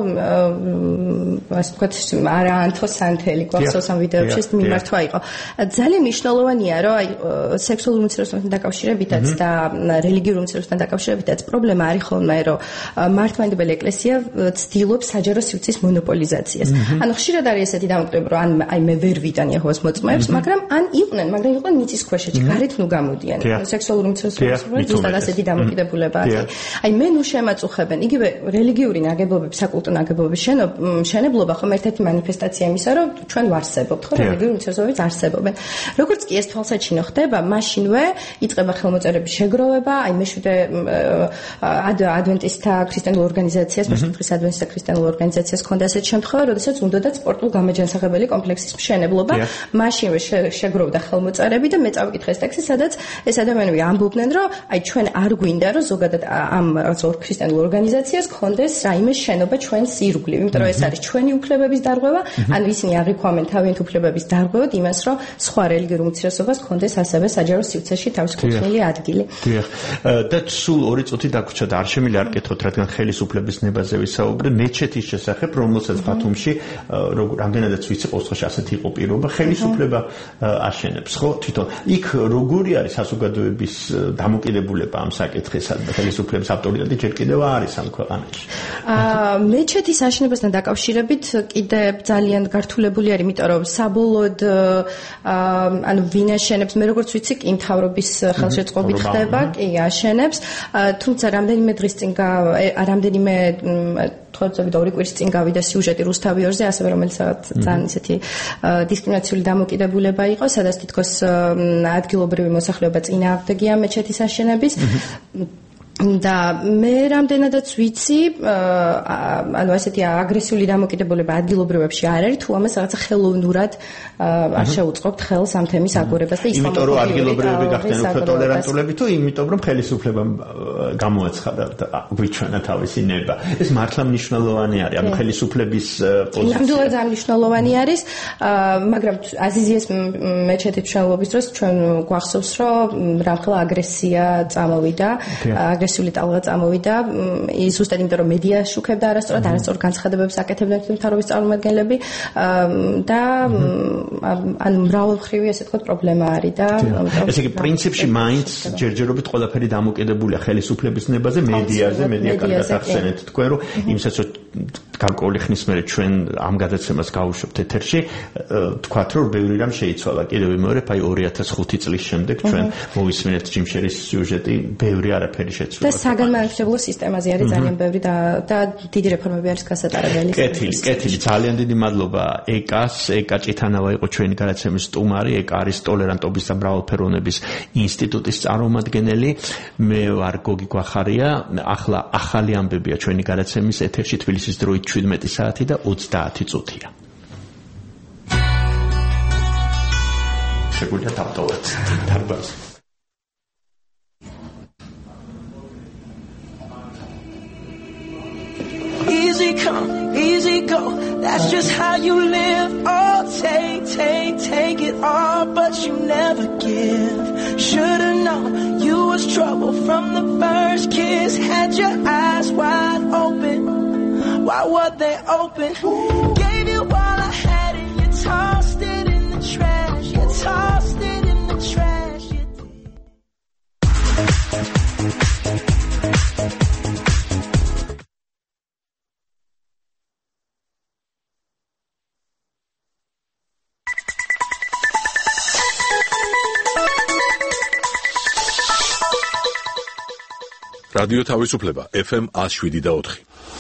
ასე ვთქვათ არა ანთო სანთელი გვახსოვს ამ ვიდეოებში ეს მიმართვა იყო. ძალიან მნიშვნელოვანია რომ აი სექსუალური უმცირესობასთან დაკავშირებითაც და რელიგიურ უმცირესობასთან დაკავშირებითაც პრობლემა არის ხოლმე რომ მართლმადიდებელი ეკლესია ცდილობს საჯარო სივრცის მონოპოლიზაციას. ანუ ხშირად არის ესეთი დამოკიდებულება, რომ ან აი მე ვერ ვიტან იეჰოვის მოწმეებს, მაგრამ ან იყვნენ, მაგრამ იყვნენ მიწისქვეშეთში, გარეთ ნუ გამოდიან. სექსუალური უმცირესობები ზუსტად ასეთი დამოკიდებულება არის. აი მე ნუ შემაწუხებენ. იგივე რელიგიური ნაგებობები, საკულტო ნაგებობების შენებლობა ხომ ერთ-ერთი მანიფესტაცია იმისა, რომ ჩვენ ვარსებობთ, ხო, რელიგიური უმცირესობებიც არსებობენ. როგორც კი ეს თვალსაჩინო ხდება, მაშინვე იწყება ხელმოწერების შეგროვება, აი მეშვიდე ადვენტისტთა ქრისტიანულ ორგანიზაციას, მეშვიდე ადვენტისტთა ქრისტიანულ ორგანიზაციას ჰქონდა ესეთი შემთხვევა, როდესაც უნდათ სპორტულ გამაჯანსაღებელი კომპლექსის მშენებლობა, მაშინვე შეგროვდა ხელმოწერები და მე წავიკითხე ეს ტექსტი, სადაც ეს ადამიანები ამბობდნენ, რომ აი ჩვენ არ გვინდა, რომ ზოგადად ამ რაღაც ორ ქრისტიანულ ორგანიზაციას ჰქონდეს რაიმე შენობა ჩვენს ირგვლივ, იმიტომ რომ ეს არის ჩვენი უფლებების დარღვევა, ან ისინი აღიქვამენ თავიანთ უფლებების დარღვევად იმას, რომ სხვა რელიგიურ უმცირესობას ჰქონდეს ასევე საჯარო სივრცეში თავის კუთვნილი ადგილი. დიახ. და სულ ორი წუთი დაგვრჩა და არ შემიძლია არ კითხოთ, რადგან ხელისუფლების ნებაზე ვისაუბრე, მეჩეთის შესახებ, რომელსაც ბათუმში რამდენადაც ვიცი, ყოველთვის ასეთი იყო პირობა, ხელისუფლება აშენებს, ხო, თვითონ. იქ როგორი არის საზოგადოების დამოკიდებულება ამ საკითხის, ხელისუფლების ავტორიტეტი ჯერ კიდევ არის ამ ქვეყანაში? მეჩეთის აშენებასთან დაკავშირებით კიდე ძალიან გართულებული არის, იმიტომ რომ საბოლოოდ ანუ ვინ აშენებს, მე როგორც ვიცი, კი მთავრობის ხელშეწყობით ხდება, კი აშენებს, თუმცა რამდენიმე დღის წინ რამდენიმე თვალწები და ორი კვირის წინ გავიდა სიუჟეტი რუსთავიორზე, ასევე რომელიც ძალიან ისეთი დისკრიმინაციული დამოკიდებულება იყო, სადაც თითქოს ადგილობრივი მოსახლეობა წინააღმდეგია მეჩეთის აშენების. და მე რამდენადაც ვიცი, ანუ ასეთი აგრესიული დამოკიდებულება ადგილობრივებში არ არის, თუ ამას რაღაცა ხელოვნურად არ შეუწყობთ ხელს ამ თემის აგორებას და იმიტომ რომ ადგილობრივები გახდნენ უფრო ტოლერანტულები, თუ იმიტომ რომ ხელისუფლებამ გამოაცხადა გვიჩვენა თავისი ნება. ეს მართლა მნიშვნელოვანი არის, ანუ ხელისუფლების პოზიცია. ნამდვილად ძალიან მნიშვნელოვანი არის, მაგრამ აზიზიეს მეჩეთის მშენებლობის დროს ჩვენ გვახსოვს, რომ რამხელა აგრესია წამოვიდა, აგრესიული ტალღა წამოვიდა, ის ზუსტად იმიტომ რომ მედია შუქებდა არასწორად, არასწორ განცხადებებს აკეთებდნენ მთავრობის წარმომადგენლები და ანუ მრავალმხრივი ასე ვთქვათ პრობლემა არის და ესე იგი პრინციპში მაინც ჯერჯერობით ყველაფერი დამოკიდებულია ხელისუფლების ნებაზე, მედიაზე, მედია კარგად ახსენეთ თქვენ რომ იმსაც რომ გარკვეული ხნის მერე ჩვენ ამ გადაცემას გავუშვებთ ეთერში, თქვათ რომ ბევრი რამ შეიცვალა. კიდევ ვიმეორებ, აი ორი ათას ხუთი წლის შემდეგ ჩვენ მოვისმინეთ ჯიმ შერის სიუჟეტი, ბევრი არაფერი შეცვალა. და საგანმანათლებლო სისტემაზე არის ძალიან ბევრი და და დიდი რეფორმები არის გასატარებელი. კეთილი, კეთილი, ძალიან დიდი მადლობა ეკას, ეკა ჭითანავა იყო ჩვენი გადაცემის სტუმარი, ეკა არის ტოლერანტობის და მრავალფეროვნების ინსტიტუტის წარმომადგენელი. მე ვარ გოგი გვახარია, ახლა ახალი ამბებია ჩვენი გადაცემის ეთერში თბილისის დროით შვიდმეტი საათი და ოცდაათი წუთია. შეგვიძლია დავტოვოთ დარბაზს. Easy come, easy go, that's just how you live. Oh, take, take, take it all, but you never give. Should've known you was trouble from the first kiss. Had your eyes wide open, why were they open? Gave you all I had and you tossed it in the trash. You tossed it in the trash. You did. რადიო თავისუფლება ეფ ემ one oh seven და four.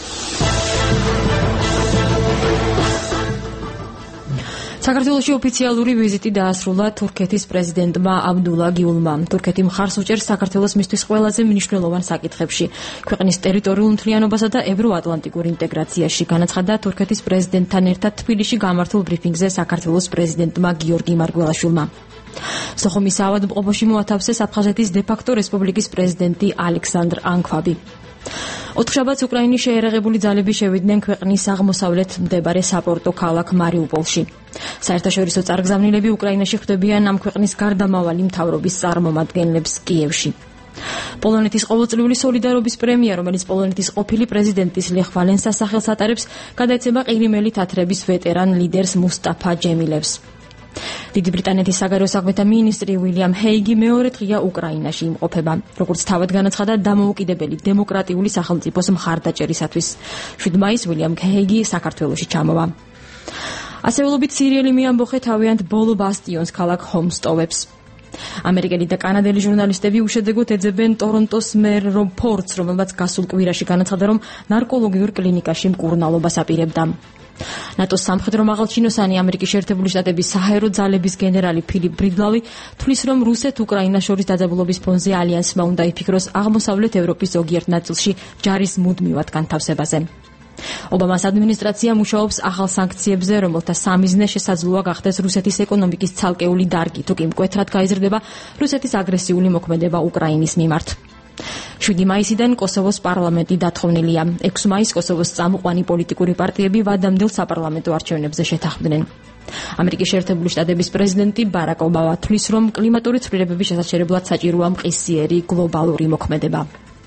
საქართველოში ოფიციალური ვიზიტი დაასრულა თურქეთის პრეზიდენტმა აბდულა გიულმა. თურქეთი მხარს უჭერს საქართველოს მისთვის ყველაზე მნიშვნელოვან საკითხებში, ქვეყნის ტერიტორიულ მთლიანობასა და ევროატლანტიკურ ინტეგრაციაში, განაცხადა თურქეთის პრეზიდენტთან ერთად თბილისში გამართულ ბრიფინგზე საქართველოს პრეზიდენტმა გიორგი მარგველაშვილმა. სოხუმის ავადმყოფოში მოათავსეს აფხაზეთის დე-ფაქტო რესპუბლიკის პრეზიდენტი ალექსანდრ ანქვაბი. ოთხშაბათს უკრაინის შეერაღებული ძალები შევიდნენ ქვეყნის აღმოსავლეთ მდებარე საპორტო ქალაქ მარიუპოლში. საერთაშორისო წარგზავნილები უკრაინაში ხვდებიან ამ ქვეყნის გარდამავალი მთავრობის წარმომადგენლებს კიევში. პოლონეთის ყოველწლიური სოლიდარობის პრემია, რომელიც პოლონეთის ყოფილი პრეზიდენტის ლეხ ვალენსას სახელს ატარებს, გადაეცემა ყირიმელი თათრების ვეტერან ლიდერს მუსტაფა ჯემილევს. დიდი ბრიტანეთის საგარეო საქმეთა მინისტრი უილიამ ჰეიგი მეორე დღეა უკრაინაში იმყოფება, როგორც თავად განაცხადა დამოუკიდებელი დემოკრატიული სახელმწიფოს მხარდაჭერისათვის. შვიდ მაისს უილიამ ჰეიგი საქართველოში ჩამოვა. ასეულობით სირიელი მიამბოხე თავიანთ ბოლო ბასტიონს ქალაქ ჰომს ტოვებს. ამერიკელი და კანადელი ჟურნალისტები უშედეგოდ ეძებენ ტორონტოს მერ რობ ფორდს, რომელმაც გასულ კვირაში განაცხადა, რომ ნარკოლოგიურ კლინიკაში მკურნალობას აპირებდა. ნატოს სამხედრო მაღალჩინოსანი ამერიკის შეერთებული შტატების საჰაერო ძალების გენერალი ფილიპ ბრიდლავი თვლის, რომ რუსეთ-უკრაინას შორის დაძაბულობის ფონზე ალიანსმა უნდა იფიქროს აღმოსავლეთ ევროპის ზოგიერთ ნაწილში ჯარის მუდმივად განთავსებაზე. ობამას ადმინისტრაცია მუშაობს ახალ სანქციებზე, რომელთა სამიზნე შესაძლოა გახდეს რუსეთის ეკონომიკის ცალკეული დარგი, თუ კი მკვეთრად გაიზრდება რუსეთის აგრესიული მოქმედება უკრაინის მიმართ. შვიდი მაისიდან კოსოვოს პარლამენტი დათხოვნილია. ექვსი მაისს კოსოვოს წამოყვანი პოლიტიკური პარტიები ვადამდელ საპარლამენტო არჩევნებზე შეთანხმდნენ. ამერიკის შეერთებული შტატების პრეზიდენტი ბარაკ ობამა თვლის, რომ კლიმატური ცვლილებების შესაჩერებლად საჭიროა მყისიერი გლობალური მოქმედება.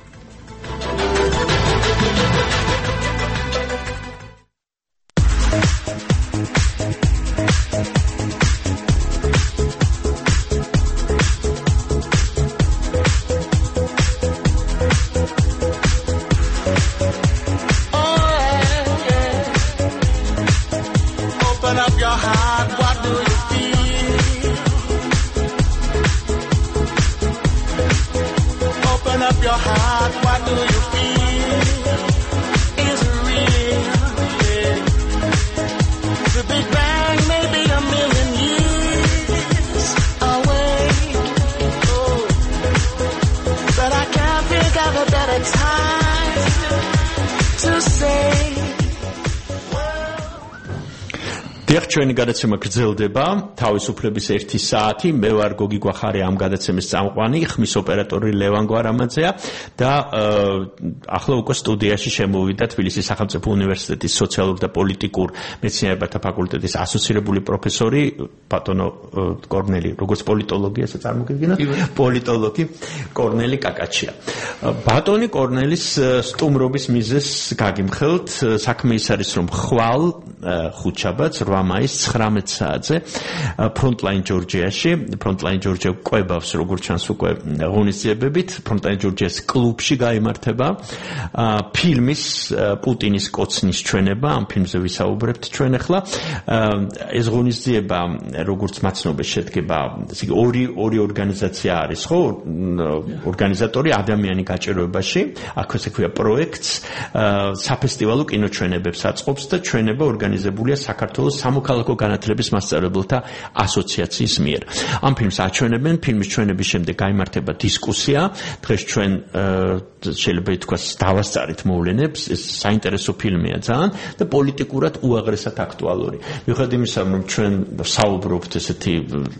ჩვენი გადაცემა გრძელდება, თავისუფლების ერთი საათი. მე ვარ გოგი გვახარია, ამ გადაცემის წამყვანი, ხმის ოპერატორი ლევან გვარამაძეა და ახლა უკვე სტუდიაში შემოვიდა თბილისის სახელმწიფო უნივერსიტეტის სოციალურ და პოლიტიკურ მეცნიერებათა ფაკულტეტის ასოცირებული პროფესორი ბატონო კორნელი, როგორც პოლიტოლოგი, ესე წარმოგიდგენთ, პოლიტოლოგი კორნელი კაკაჩია. ბატონი კორნელის სტუმრობის მიზეზს გაგიმხელთ. საქმე ის არის, რომ ხვალ ხუთშაბათს რვა ოთხ მაისს ცხრამეტ საათზე ფრონტლაინ ჯორჯიაში, ფრონტლაინ ჯორჯია ყვებავს როგორც ჩანს უკვე ღონისძიებებით, ფრონტლაინ ჯორჯიის კლუბში გაიმართება ფილმის პუტინის კოცნის ჩვენება, ამ ფილმზე ვისაუბრებთ ჩვენ ახლა. ეს ღონისძიება როგორც მაცნობის შედგება, ორი ორი ორგანიზაცია არის, ხო? ორგანიზატორი ადამიანი გაჭიროებაში, აქ ესე ქვია პროექტს, საფესტივალო კინოჩვენებებს აწყობს და ჩვენება ორგანიზებულია საქართველოს სამოქალაქო განათლების მასწავლებელთა ასოციაციის მიერ. ამ ფილმს აჩვენებენ, ფილმის ჩვენების შემდეგ გაიმართება დისკუსია. დღეს ჩვენ შეიძლება ითქვას დავასწარით მოვლენებს, ეს საინტერესო ფილმია ძალიან და პოლიტიკურად უაღრესად აქტუალური. მიუხედავად იმისა, რომ ჩვენ საუბრობთ ესეთი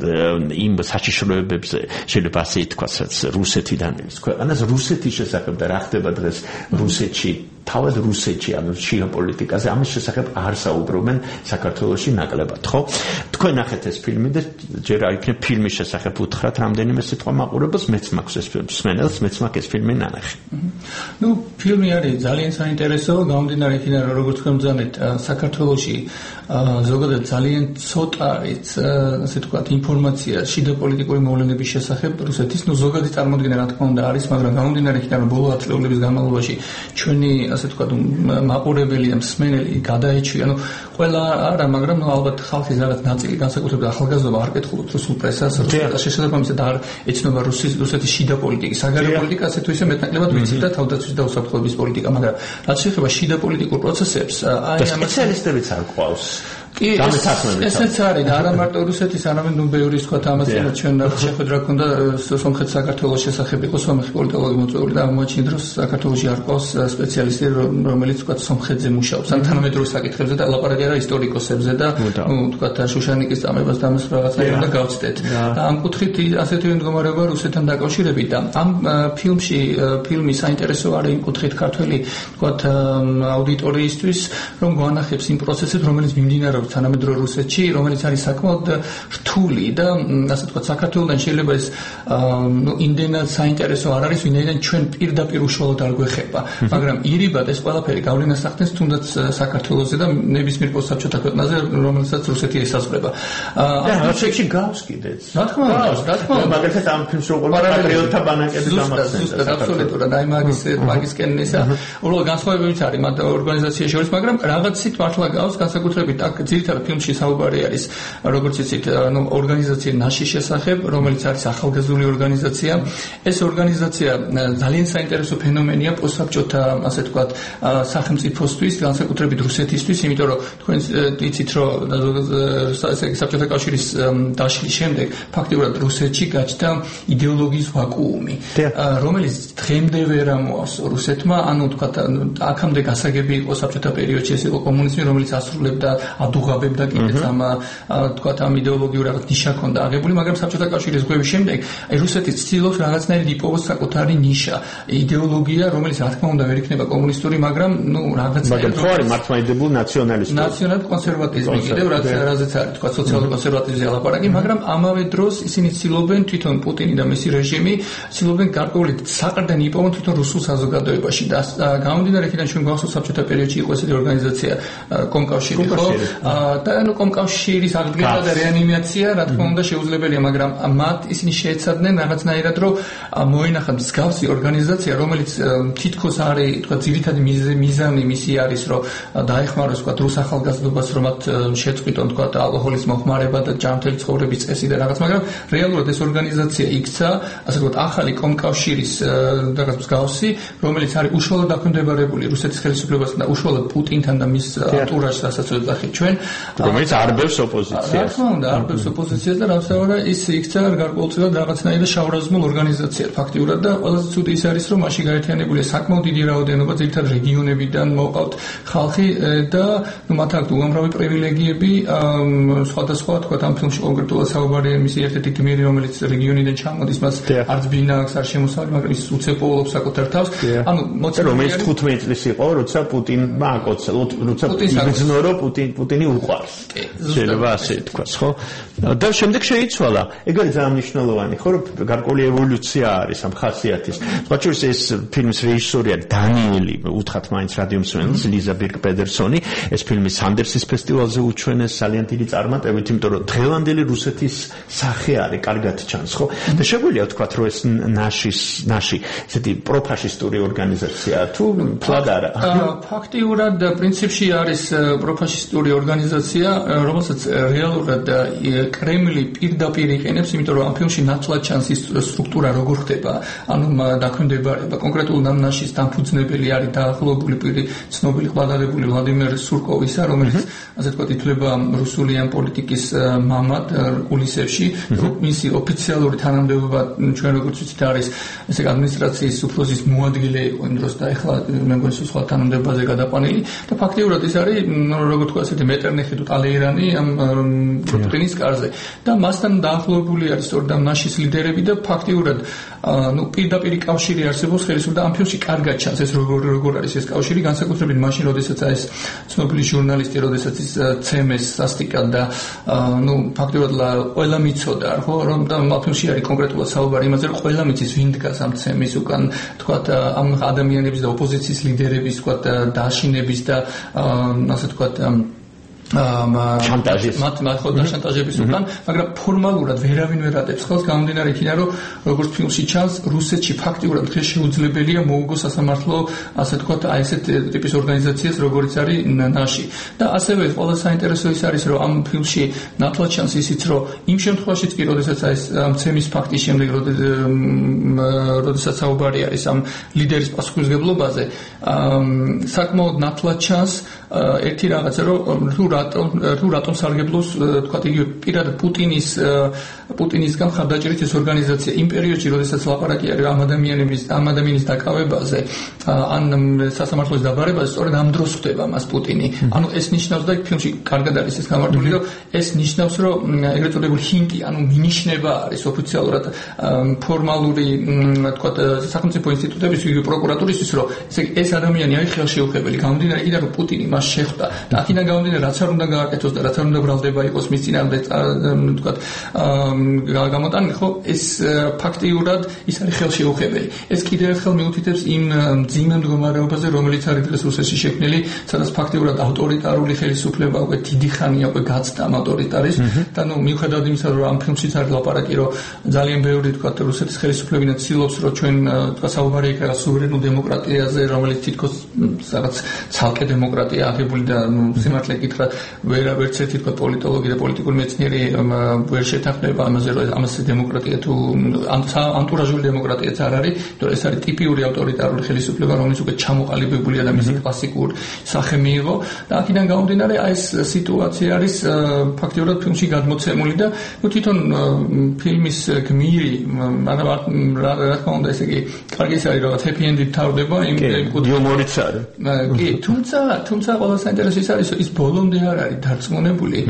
იმ საშიშროებებზე, შეიძლება ასე ითქვას, რაც რუსეთიდან ის ქვეყანას რუსეთის შესახებ და რა ხდება დღეს რუსეთში, თავად რუსეთში, ანუ შია პოლიტიკაზე, ამის შესახებ არ საუბრობენ საქართველოში ნაკლებად, ხო? თქვენ ნახეთ ეს ფილმი და ჯერ არ იქნებ ფილმის შესახებ უთხრათ რამდენიმე სიტყვა მაყურებელს, მეც მაქვს ეს მსმენელს, მეც მაქვს ეს ფილმი ნანახი. ნუ ფილმი არის ძალიან საინტერესო, გამომდინარე იქიდან რომ როგორც თქვენ ბრძანეთ, საქართველოში ზოგადად ძალიან ცოტა არის, ასე ვთქვათ, ინფორმაცია შიდა პოლიტიკური მოვლენების შესახებ რუსეთის, ნუ ზოგადი წარმოდგენა რა თქმა უნდა არის, მაგრამ გამომდინარე იქიდან რომ ბოლო ათწლეულების განმავლობაში ჩვენი ასე ვთქვათ, მაყურებელი და მსმენელი გადაეჩვია, ნუ ყველა არა, მაგრამ ნუ ალბათ ხალხის რაღაც ნაწილი, განსაკუთრებით ახალგაზრდობა არ კითხულობთ რუსულ პრესას, რუსეთის შესაძლებლობებსა და არ ეცნობა რუსეთის შიდა პოლიტიკის, საგარეო პოლიტიკა ასე თუ ისე მეტნაკლებად ვიცით და თავდაცვის და უსაფრთხოების პოლიტიკა, მაგრამ რაც შეეხება შიდა პოლიტიკურ პროცესებს, აი ამ სპეციალისტებიც არ ყავს. კი, ესეც არის და არა მარტო რუსეთის, არამედ ნუ ბევრი სხვა თამასია ჩვენ შეხვედრა ქონდა სომხეთ საქართველოს შესახებ იყო სომეხი პოლიტოლოგი მოწვეული და აღმოაჩინეთ რომ საქართველოში არ ყავს სპეციალისტი რომელიც თქვა სომხეთზე მუშაობს ან თანამედროვე საკითხებზე და ლაპარაკი არა ისტორიკოსებზე და ნუ თქვა შუშანიკის წამებას და ამას რაღაცნაირად უნდა გავცდეთ და ამ კუთხით ასეთი მდგომარეობა რუსეთთან დაკავშირებით და ამ ფილმში ფილმი საინტერესო არის იმ კუთხით ქართველი თქვა აუდიტორიისთვის რომ გვანახებს იმ პროცესებს რომელიც მიმდინარეობს თანამედროვე რუსეთში, რომელიც არის საკმაოდ რთული და ასე ვთქვათ, საქართველოსთან შეიძლება ეს ნუ იმდენად საინტერესო არ არის, ვინაიდან ჩვენ პირდაპირ უშუალოდ არ გვეხება, მაგრამ ირიბად ეს ყველაფერი გავლენას ახდენს თუნდაც საქართველოსზე და ნებისმიერ პოსტსაბჭოთა ქვეყნაზე, რომელსაც რუსეთი ესაზღვრება. ამ შეში გავს კიდეც. რა თქმა უნდა, რა თქმა უნდა, მაგალითად ამ ფილმს როგორ პატრიოტთა ბანაკები გამახსენდა. ზუსტად, აბსოლუტურად, აი მაგის მაგისკენ ისა, უბრალოდ განსხვავებებიც არის მათ ორგანიზაციაში შორის, მაგრამ რაღაცით მართლა გავს, განსაკუთრებით აქ ძირითადად ფილმში საუბარი არის, როგორც იცით, ანუ ორგანიზაცია ნაშის შესახებ, რომელიც არის ახალგაზრდული ორგანიზაცია. ეს ორგანიზაცია ძალიან საინტერესო ფენომენია პოსტსაბჭოთა, ასე ვთქვათ, სახელმწიფოსთვის, განსაკუთრებით რუსეთისთვის, იმიტომ რომ თქვენ იცით, რომ საბჭოთა კავშირის დაშლის შემდეგ ფაქტიურად რუსეთში გაჩნდა იდეოლოგიის ვაკუუმი, რომელიც დღემდე ვერ ამოავს რუსეთმა, ანუ ვთქვათ, აქამდე გასაგები იყო საბჭოთა პერიოდში, ეს იყო კომუნიზმი, რომელიც ასრულებდა ადუღაბებდა კიდეც ამ თქვათ ამ იდეოლოგიურ რაღაც ნიშა ქონდა აღებული, მაგრამ საბჭოთა კავშირის ზღვების შემდეგ აი რუსეთი ცდილობს რაღაცნაირად იპოვოს საკუთარი ნიშა, იდეოლოგია, რომელიც რა თქმა უნდა ვერ იქნება კომუნისტური, მაგრამ ნუ რაღაცნაირად მაგრამ ხო არის მართლმადიდებლური ნაციონალისტური ნაციონალ კონსერვატიზმი კიდევ რაც რაზეც არის თქვათ სოციალური კონსერვატიზმი ალაპარაკი, მაგრამ ამავე დროს ისინი ცდილობენ თვითონ პუტინი და მისი რეჟიმი ცდილობენ გარკვეული საყრდენი იპოვონ თვითონ რუსულ საზოგადოებაში და გამომდინარე იქიდან ჩვენ გვახსოვს საბჭოთა პერიოდში იყო ესეთი ორგანიზაცია კომკავშირი, ხო? და ანუ კომკავშირის აღდგენა და რეანიმაცია, რა თქმა უნდა, შეუძლებელია, მაგრამ მათ ისინი შეეცადნენ რაღაცნაირად, რომ მოენახათ მსგავსი ორგანიზაცია, რომელიც თითქოს არის, თქვა, ძირითადი მიზანი მისი არის, რომ დაეხმაროს, თქვა, რუს ახალგაზრდობას, რომ მათ შეწყვიტონ, თქვა, ალკოჰოლის მოხმარება და ჯანმრთელი ცხოვრების წესი და რაღაც, მაგრამ რეალურად ეს ორგანიზაცია იქცა, ასე ვთქვათ, ახალი კომკავშირის რაღაც მსგავსი, რომელიც არის უშუალოდ დაქვემდებარებული რუსეთის ხელისუფლებასთან და უშუალოდ პუტინთან და მის ატურაჟს, რასაც ვეძახით ჩვენ, რომელიც არბევს ოპოზიციას. რა თქმა უნდა, არბევს ოპოზიციას და რაღაცა ის იქცა გარკვეულწილად რაღაცნაირად შავრაზმულ ორგანიზაციად ფაქტიურად და ყველაზე ცუდი ის არის, რომ მასში გაერთიანებულია საკმაოდ დიდი რაოდენობა ძირითადად რეგიონებიდან მოყავთ ხალხი და ნუ მათ აქვს უამრავი პრივილეგიები, სხვადასხვა თქვა ამ ფილმში კონკრეტულად საუბარია მისი ერთ-ერთი გმირი, რომელიც რეგიონიდან ჩამოდის, მას არც ბინა აქვს, არ შემოსავალი, მაგრამ ის უცეპოულობს საკუთარ თავს. ანუ მოწმე რომელიც თხუთმეტი წლის იყო, როცა პუტინმა აკოცა, როცა იბრძნო, რომ პუტინი უყვარს. შეიძლება ასე ითქვას, ხო? და შემდეგ შეიცვალა. ეგ არის ძალიან მნიშვნელოვანი, ხო, რომ გარკვეული ევოლუცია არის ამ ხასიათის. სხვაჩვენს ეს ფილმის რეჟისორია დანიელი, უთხრათ მაინც რადიო მსმენელს, ლიზა ბირკ-პედერსონი. ეს ფილმი სანდერსის ფესტივალზე უჩვენეს ძალიან დიდი წარმატებით, იმიტომ რომ დღევანდელი რუსეთის სახე არის, კარგად ჩანს, ხო? და შეგვიძლია ვთქვათ, რომ ეს ნაშის, ნაში, ესეთი პროფაშისტური ორგანიზაციაა თუ ფლად არა? ფაქტიურად პრინციპში არის პროფაშისტური ორგანიზაცია, რომელსაც რეალურად კრემლი პირდაპირ იყენებს, იმიტომ რომ ამ ფილმში ნათლად ჩანს ის სტრუქტურა როგორ ხდება, ანუ დაქვემდებარება კონკრეტულ ნაშის დამფუძნებელი არის დაახლოებული პირი ცნობილი ყლადადებული ვლადიმერ სურკოვისა, რომელიც ასე ვთქვათ ითვლება რუსულიან პოლიტიკის მამად კულისებში, მისი ოფიციალური თანამდებობა ჩვენ როგორც ვიცით არის ესე ადმინისტრაციის უფროსის მოადგილე იყო იმ დროს და ეხლა მე მგონი სხვა თანამდებობაზე გადაყვანილი და ფაქტიურად ის არის როგორ თქვა ასეთი მეტერნიხი თუ ტალეირანი ამ პუტინის კარზე და მასთან დაახლოებული არის სწორედ ამ ნაშის ლიდერები და ფაქტიურად ну პირდაპირ კავშირი არსებობს ხელისუფლება და ამ ფილმში კარგად ჩანს ეს როგორ როგორ არის ეს კავშირი განსაკუთრებით მაშინ როდესაც ეს ცნობილი ჟურნალისტი როდესაც ის ცემეს სასტიკად და ну ფაქტიურად ყველა მიცოდა ხო რომ და ამ ფილმში არის კონკრეტულად საუბარი იმაზე რომ ყველა მიცის ვინ დგას ამ ცემის უკან თქვათ ამ ადამიანების და ოპოზიციის ლიდერების თქვათ დაშინების და ასე თქვათ შანტაჟის მათ მათ ხოდა შანტაჟების უკან მაგრამ ფორმალურად ვერავინ ვერ ატებს ხელს გამომდინარე იქიდან რომ როგორც ფილმში ჩანს რუსეთში ფაქტიურად დღეს შეუძლებელია მოუგოს სასამართლო ასე თქვათ აი ესეთ ტიპის ორგანიზაციას როგორც არის ნაში და ასევე ყველა საინტერესო ის არის რომ ამ ფილმში ნათლად ჩანს ისიც რომ იმ შემთხვევაშიც კი როდესაც აი ეს მცემის ფაქტის შემდეგ როდესაც საუბარი არის ამ ლიდერის პასუხისმგებლობაზე საკმაოდ ნათლად ჩანს ერთი რაღაცა რომ თუ რატომ თუ რატომ სარგებლობს თქვა იგივე პირადად პუტინის პუტინისგან ხარდაჭერით ეს ორგანიზაცია იმ პერიოდში როდესაც ლაპარაკი არის ამ ადამიანების ამ ადამიანის დაკავებაზე ან სასამართლოს დაბარებაზე სწორედ ამ დროს ხდება მას პუტინი ანუ ეს ნიშნავს და ფილმში კარგად არის ეს გამართული რომ ეს ნიშნავს რომ ეგრეთ წოდებული ჰინტი ანუ მინიშნება არის ოფიციალურად ფორმალური თქვა სახელმწიფო ინსტიტუტების იგივე პროკურატურისთვის რომ ეს ადამიანი არის ხელშეუხებელი გამომდინარე იქიდან რომ პუტინი მას შეხვდა და აქედან გამომდინარე რაც არ უნდა გააკეთოს და რაც არ უნდა ბრალდება იყოს მის წინააღმდეგ თქვა გამოტანილი ხო ეს ფაქტიურად ის არის ხელშეუხებელი ეს კიდევ ერთხელ მიუთითებს იმ მძიმე მდგომარეობაზე რომელიც არის დღეს რუსეთში შექმნილი სადაც ფაქტიურად ავტორიტარული ხელისუფლება უკვე დიდი ხანია უკვე გაცდა ამ ავტორიტარიზმს და ნუ მიუხედავად იმისა რომ ამ ფილმშიც არის ლაპარაკი რომ ძალიან ბევრი თქვა რუსეთის ხელისუფლებინა ცდილობს რომ ჩვენ თქვა საუბარი იქნება სუვერენულ დემოკრატიაზე რომელიც თითქოს რაღაც ცალკე დემოკრატია აღებული და სიმართლე გითხრა ვერ ვერც ერთი თქვა პოლიტოლოგი და პოლიტიკური მეცნიერი ვერ შეთანხმება ამაზე რომ ამას დემოკრატია თუ ანტურაჟული დემოკრატიაც არ არის იმიტომ ეს არის ტიპიური ავტორიტარული ხელისუფლება რომელიც უკვე ჩამოყალიბებულია და მისი კლასიკური სახე მიიღო და აქედან გამომდინარე აი ეს სიტუაცია არის ფაქტიურად ფილმში გადმოცემული და ნუ თვითონ ფილმის გმირი მაგრამ რა თქმა უნდა ესე იგი კარგი ის არის რაღაც ჰეპი ენდით თავდება იმ იუმორიც არის კი თუმცა თუმცა ყველა საინტერესო ის არის ის ბოლომდე არ არის დარწმუნებული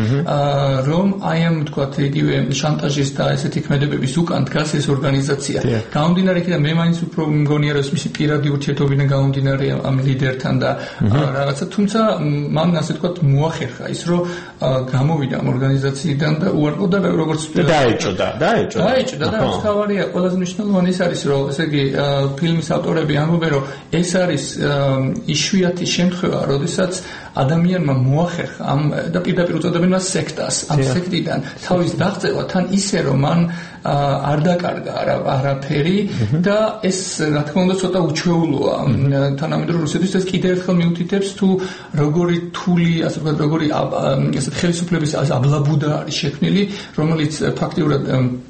რომ აი ამ თქვათ იგივე შანტაჟის და ესეთი ქმედებების უკან დგას ეს ორგანიზაცია გამომდინარე იქიდან მე მაინც უფრო მგონია რომ მისი პირადი ურთიერთობიდან გამომდინარე ამ ლიდერთან და რაღაცა თუმცა მან ასე თქვათ მოახერხა ის რომ გამოვიდა ამ ორგანიზაციიდან და უარყო და როგორც დაეჭოდა დაეჭოდა დაეჭოდა და თავარია ყველაზე მნიშვნელოვანი ის არის რომ ესე იგი ფილმის ავტორები ამბობენ რომ ეს არის იშვიათი შემთხვევა როდესაც ადამიანმა მოახერხა ამ და პირდაპირ უწოდებენ მას სექტას ამ სექტიდან თავის დაღწევა თან ისე რომ მან არ დაკარგა არაფერი და ეს რა თქმა უნდა ცოტა უჩვეულოა თანამედროვე რუსეთის ეს კიდევ ერთხელ მიუთითებს თუ როგორი თული ასე ვთქვათ როგორი ესეთ ხელისუფლების აბლაბუდა არის შექმნილი რომელიც ფაქტიურად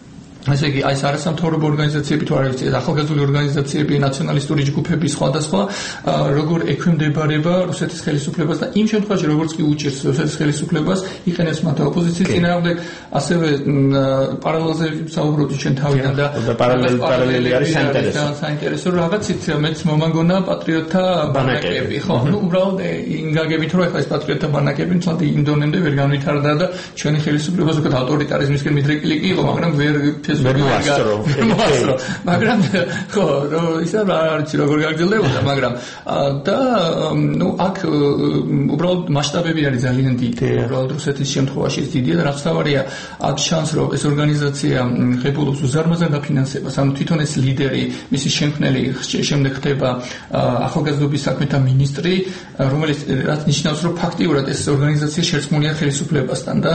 ასე იგი აი ეს არასამთავრობო ორგანიზაციები თუ არის ახალგაზრდული ორგანიზაციები ნაციონალისტური ჯგუფები სხვადასხვა როგორ ექვემდებარება რუსეთის ხელისუფლებას და იმ შემთხვევაში როგორც კი უჭირს რუსეთის ხელისუფლებას იყენებს მათ ოპოზიციის წინააღმდეგ ასევე პარალელზე საუბრობთ ჩვენ თავიდან და პარალელი არის საინტერესო საინტერესო რაღაცით მეც მომანგონა პატრიოტთა ბანაკები ხო ნუ უბრალოდ ინგაგებით რომ ახლა ეს პატრიოტთა ბანაკები თვალე იმ დონემდე ვერ განვითარდა და ჩვენი ხელისუფლებას უკვე ავტორიტარიზმისკენ მიდრეკილი კი იყო მაგრამ ვერ თესვი მოასწრო მაგრამ ხო ისა რა არის როგორ გაგრძელებოდა მაგრამ და ნუ აქ უბრალოდ მასშტაბები არის ძალიან დიდი უბრალოდ რუსეთის შემთხვევაში დიდია და რაც თავარია აქ ჩანს რომ ეს ორგანიზაცია ღებულობს უზარმაზარ დაფინანსებას ანუ თვითონ ეს ლიდერი მისი შემქმნელი შემდეგ ხდება ახალგაზრდობის საქმეთა მინისტრი რომელიც რაც ნიშნავს რომ ფაქტიურად ეს ორგანიზაცია შერწყმულია ხელისუფლებასთან და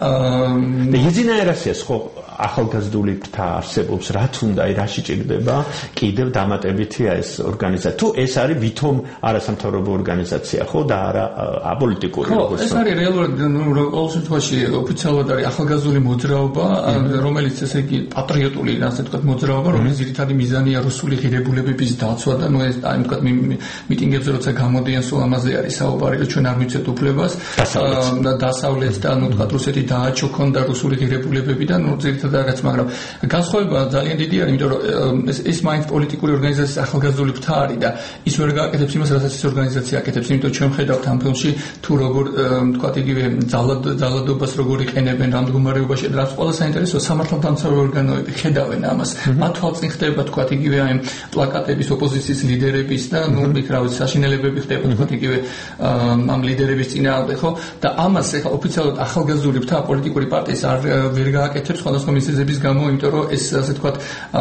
იზინაერასიას ხო ახალგაზრდული ფრთა არსებობს რაც უნდა რაში ჭირდება კიდევ დამატებითია ეს ორგანიზაცია თუ ეს არის ვითომ არასამთავრობო ორგანიზაცია ხო და არა აპოლიტიკური როგორც ეს არის რეალურად ყოველ შემთხვევაში ოფიციალურად არის ახალგაზრდული მოძრაობა რომელიც ესე იგი პატრიოტული ასე ვთქვათ მოძრაობა რომელიც ძირითადი მიზანია რუსული ღირებულებების დაცვა და ნუ ეს აი ვთქვათ მიტინგებზე როცა გამოდიან სულ ამაზე არის საუბარი რომ ჩვენ არ მივცეთ უფლებას და დასავლეთ და ნუ ვთქვათ რუსეთი დააჩოქონ და რუსული ღირებულებები და ნუ და რაც მაგრამ განსხვავება ძალიან დიდი არის იმიტომ რომ ეს ეს მაინც პოლიტიკური ორგანიზაციის ახალგაზრდული ფრთა არის და ის ვერ გააკეთებს იმას რასაც ეს ორგანიზაცია აკეთებს იმიტომ ჩვენ ხედავთ ამ ფილმში თუ როგორ თქვათ იგივე ძალად ძალადობას როგორ იყენებენ რამ მდგომარეობაში და რაც ყველა საინტერესო სამართალდამცავი ორგანოები ხედავენ ამას მათ თვალწინ ხდება თქვათ იგივე აი პლაკატების ოპოზიციის ლიდერების და ნუ იქ რა ვიცი საშინელებები ხდება თქვათ იგივე ამ ლიდერების წინააღმდეგ ხო და ამას ეხლა ოფიციალურად ახალგაზრდული ფრთა პოლიტიკური პარტიის არ ვერ გააკეთებს სხვადასხვა მიზეზების გამო, იმიტომ რომ ეს ასე ვთქვათ,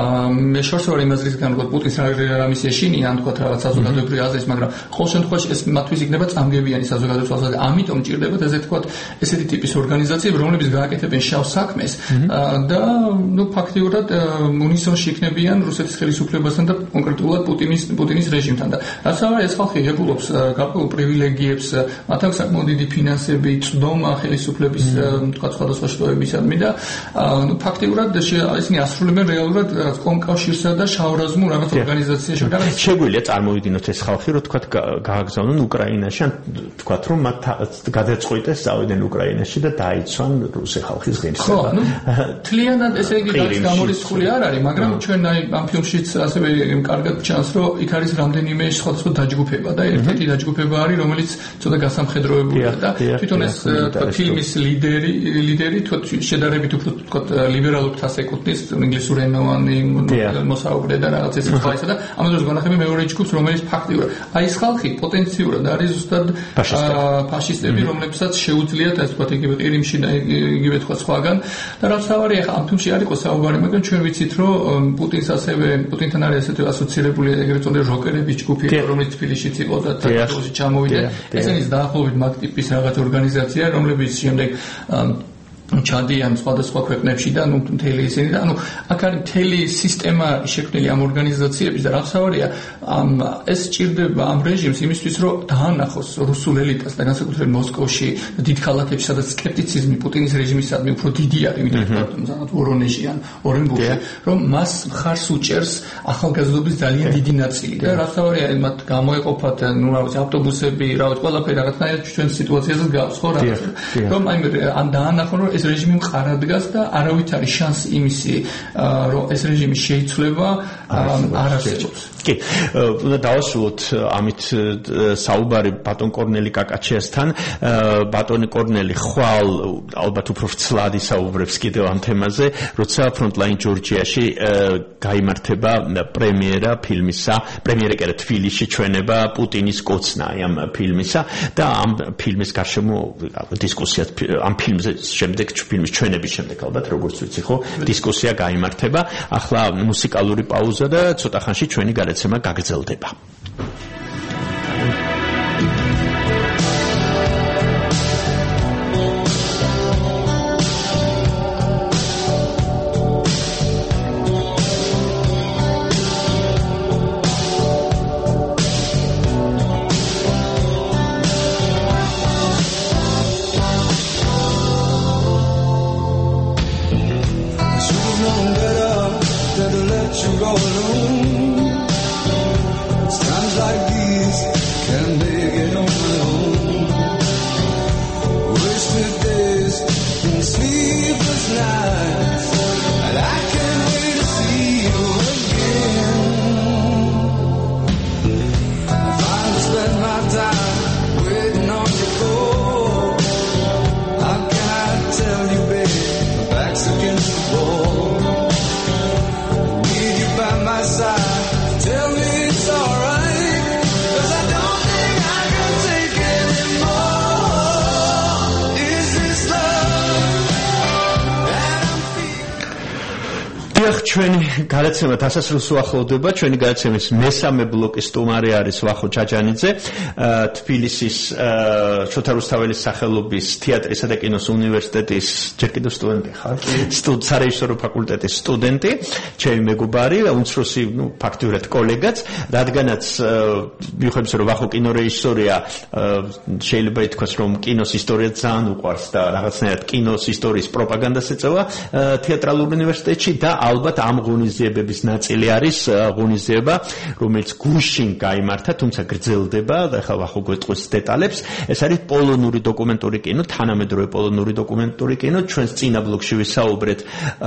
მე შორს ვარ იმას რისგან რომ პუტინს რა მისია შინია, ან ვთქვათ რაღაც საზოგადოებრივი აზრის, მაგრამ ყოველ შემთხვევაში ეს მათთვის იქნება წამგებიანი საზოგადოებრივი აზრი. ამიტომ ჭირდებათ ესე ვთქვათ, ესეთი ტიპის ორგანიზაციები, რომლებიც გააკეთებენ შავ საქმეს და ნუ ფაქტიურად უნისონში იქნებიან რუსეთის ხელისუფლებასთან და კონკრეტულად პუტინის პუტინის რეჟიმთან და რაც არის ეს ხალხი ღებულობს გარკვეულ პრივილეგიებს, მათ აქვს საკმაოდ დიდი ფინანსები, წვდომა ხელისუფლების ვთქვათ სხვადასხვა შტოებისადმი და ну фактიურად ისინი ასრულებენ რეალურად კომკავშირსა და შავრაზმულ რაღაც ორგანიზაციაში. შეგვიძლია წარმოვიდგინოთ ეს ხალხი, რომ თქვათ გააგზავნონ უკრაინაში, ან თქვათ რომ მათ გადაწყვიტეს წავიდნენ უკრაინაში და დაიცვან რუსი ხალხის ღირსება. ხო, ну თლიანად ესე იგი გამორიცხული არ არის, მაგრამ ჩვენ აი ამ ფილმშიც ასევე კარგად ჩანს, რომ იქ არის რამდენიმე სხვადასხვა დაჯგუფება და ერთ-ერთი დაჯგუფება არის, რომელიც ცოტა გასამხედროებულია და თვითონ ეს ფილმის ლიდერი ლიდერი თვითონ შედარებით უფრო ვთქვათ ლიბერალურ თას ეკუთვნის ინგლისურენოვანი მოსაუბრე და რაღაც ეს ხაისა და ამას განახები მეორე ჯგუფს რომელიც ფაქტიურად აი ეს ხალხი პოტენციურად არის ზუსტად ფაშისტები რომლებსაც შეუძლიათ ასე ვთქვათ იგივე ყირიმში და იგივე თქვა სხვაგან და რაც თავარია ახლა ამ ფილმში არ იყო საუბარი მაგრამ ჩვენ ვიცით რომ პუტინს ასევე პუტინთან არის ესეთი ასოცირებული ეგრეთ წოდებული როკერების ჯგუფი რომელიც თბილისშიც იყო და თბილისში ჩამოვიდა ესენის დაახლოებით მაგ ტიპის რაღაც ორგანიზაცია რომლებიც შემდეგ ჩადიან სხვადასხვა ქვეყნებში და ნუ მთელი ისინი და ანუ აქ არის მთელი სისტემა შექმნილი ამ ორგანიზაციების და რაც თავარია ამ ეს ჭირდება ამ რეჟიმს იმისთვის რომ დაანახოს რუსულ ელიტას და განსაკუთრებით მოსკოვში დიდ ქალაქებში სადაც სკეპტიციზმი პუტინის რეჟიმისადმი უფრო დიდი არის ვიდრე თუნდაც ვორონეჟში ან ორენბურგში რომ მას მხარს უჭერს ახალგაზრდობის ძალიან დიდი ნაწილი და რაც თავარია მათ გამოეყოფათ ნუ რა ვიცი ავტობუსები რა ვიცი ყველაფერი რაღაცნაირად ჩვენ სიტუაციაზე გავს ხო რაღაც რომ აი ამ დაანახონ რომ ეს რეჟიმი მყარად დგას და არავით არის შანსი იმისი რომ ეს რეჟიმი შეიცვლება არ არსებობს. კი, უნდა დავასრულოთ ამით საუბარი ბატონ კორნელი კაკაჩიასთან. ბატონი კორნელი ხვალ ალბათ უფრო ვრცლად ისაუბრებს კიდევ ამ თემაზე, როცა ფრონტლაინ ჯორჯიაში გაიმართება პრემიერა ფილმისა, პრემიერა კი არა თბილისში ჩვენება პუტინის კოცნა ამ ფილმისა და ამ ფილმის გარშემო დისკუსია ამ ფილმზე შემდეგ ფილმის ჩვენების შემდეგ ალბათ როგორც ვიცი ხო დისკუსია გაიმართება. ახლა მუსიკალური პაუზა და ცოტა ხანში ჩვენი გადაცემა გაგრძელდება. Against the wall დიახ, ჩვენი გადაცემა დასასრულს უახლოვდება. ჩვენი გადაცემის მესამე ბლოკის სტუმარი არის ვახო ჩაჯანიძე, თბილისის შოთა რუსთაველის სახელობის თეატრისა და კინოს უნივერსიტეტის ჯერ კიდევ სტუდენტი ხარ? სარეჟისორო ფაკულტეტის სტუდენტი, ჩემი მეგობარი, უმცროსი, ნუ ფაქტიურად კოლეგაც, რადგანაც მიხვდებით რომ ვახო კინორეჟისორია, შეიძლება ითქვას რომ კინოს ისტორია ძალიან უყვარს და რაღაცნაირად კინოს ისტორიის პროპაგანდას ეწევა თეატრალურ უნივერსიტეტში და ალბათ ამ ღონისძიებების ნაწილი არის ღონისძიება, რომელიც გუშინ გაიმართა, თუმცა გრძელდება და ახლა ვახო გვეტყვის დეტალებს. ეს არის პოლონური დოკუმენტური კინო, თანამედროვე პოლონური დოკუმენტური კინო. ჩვენს წინა ბლოკში ვისაუბრეთ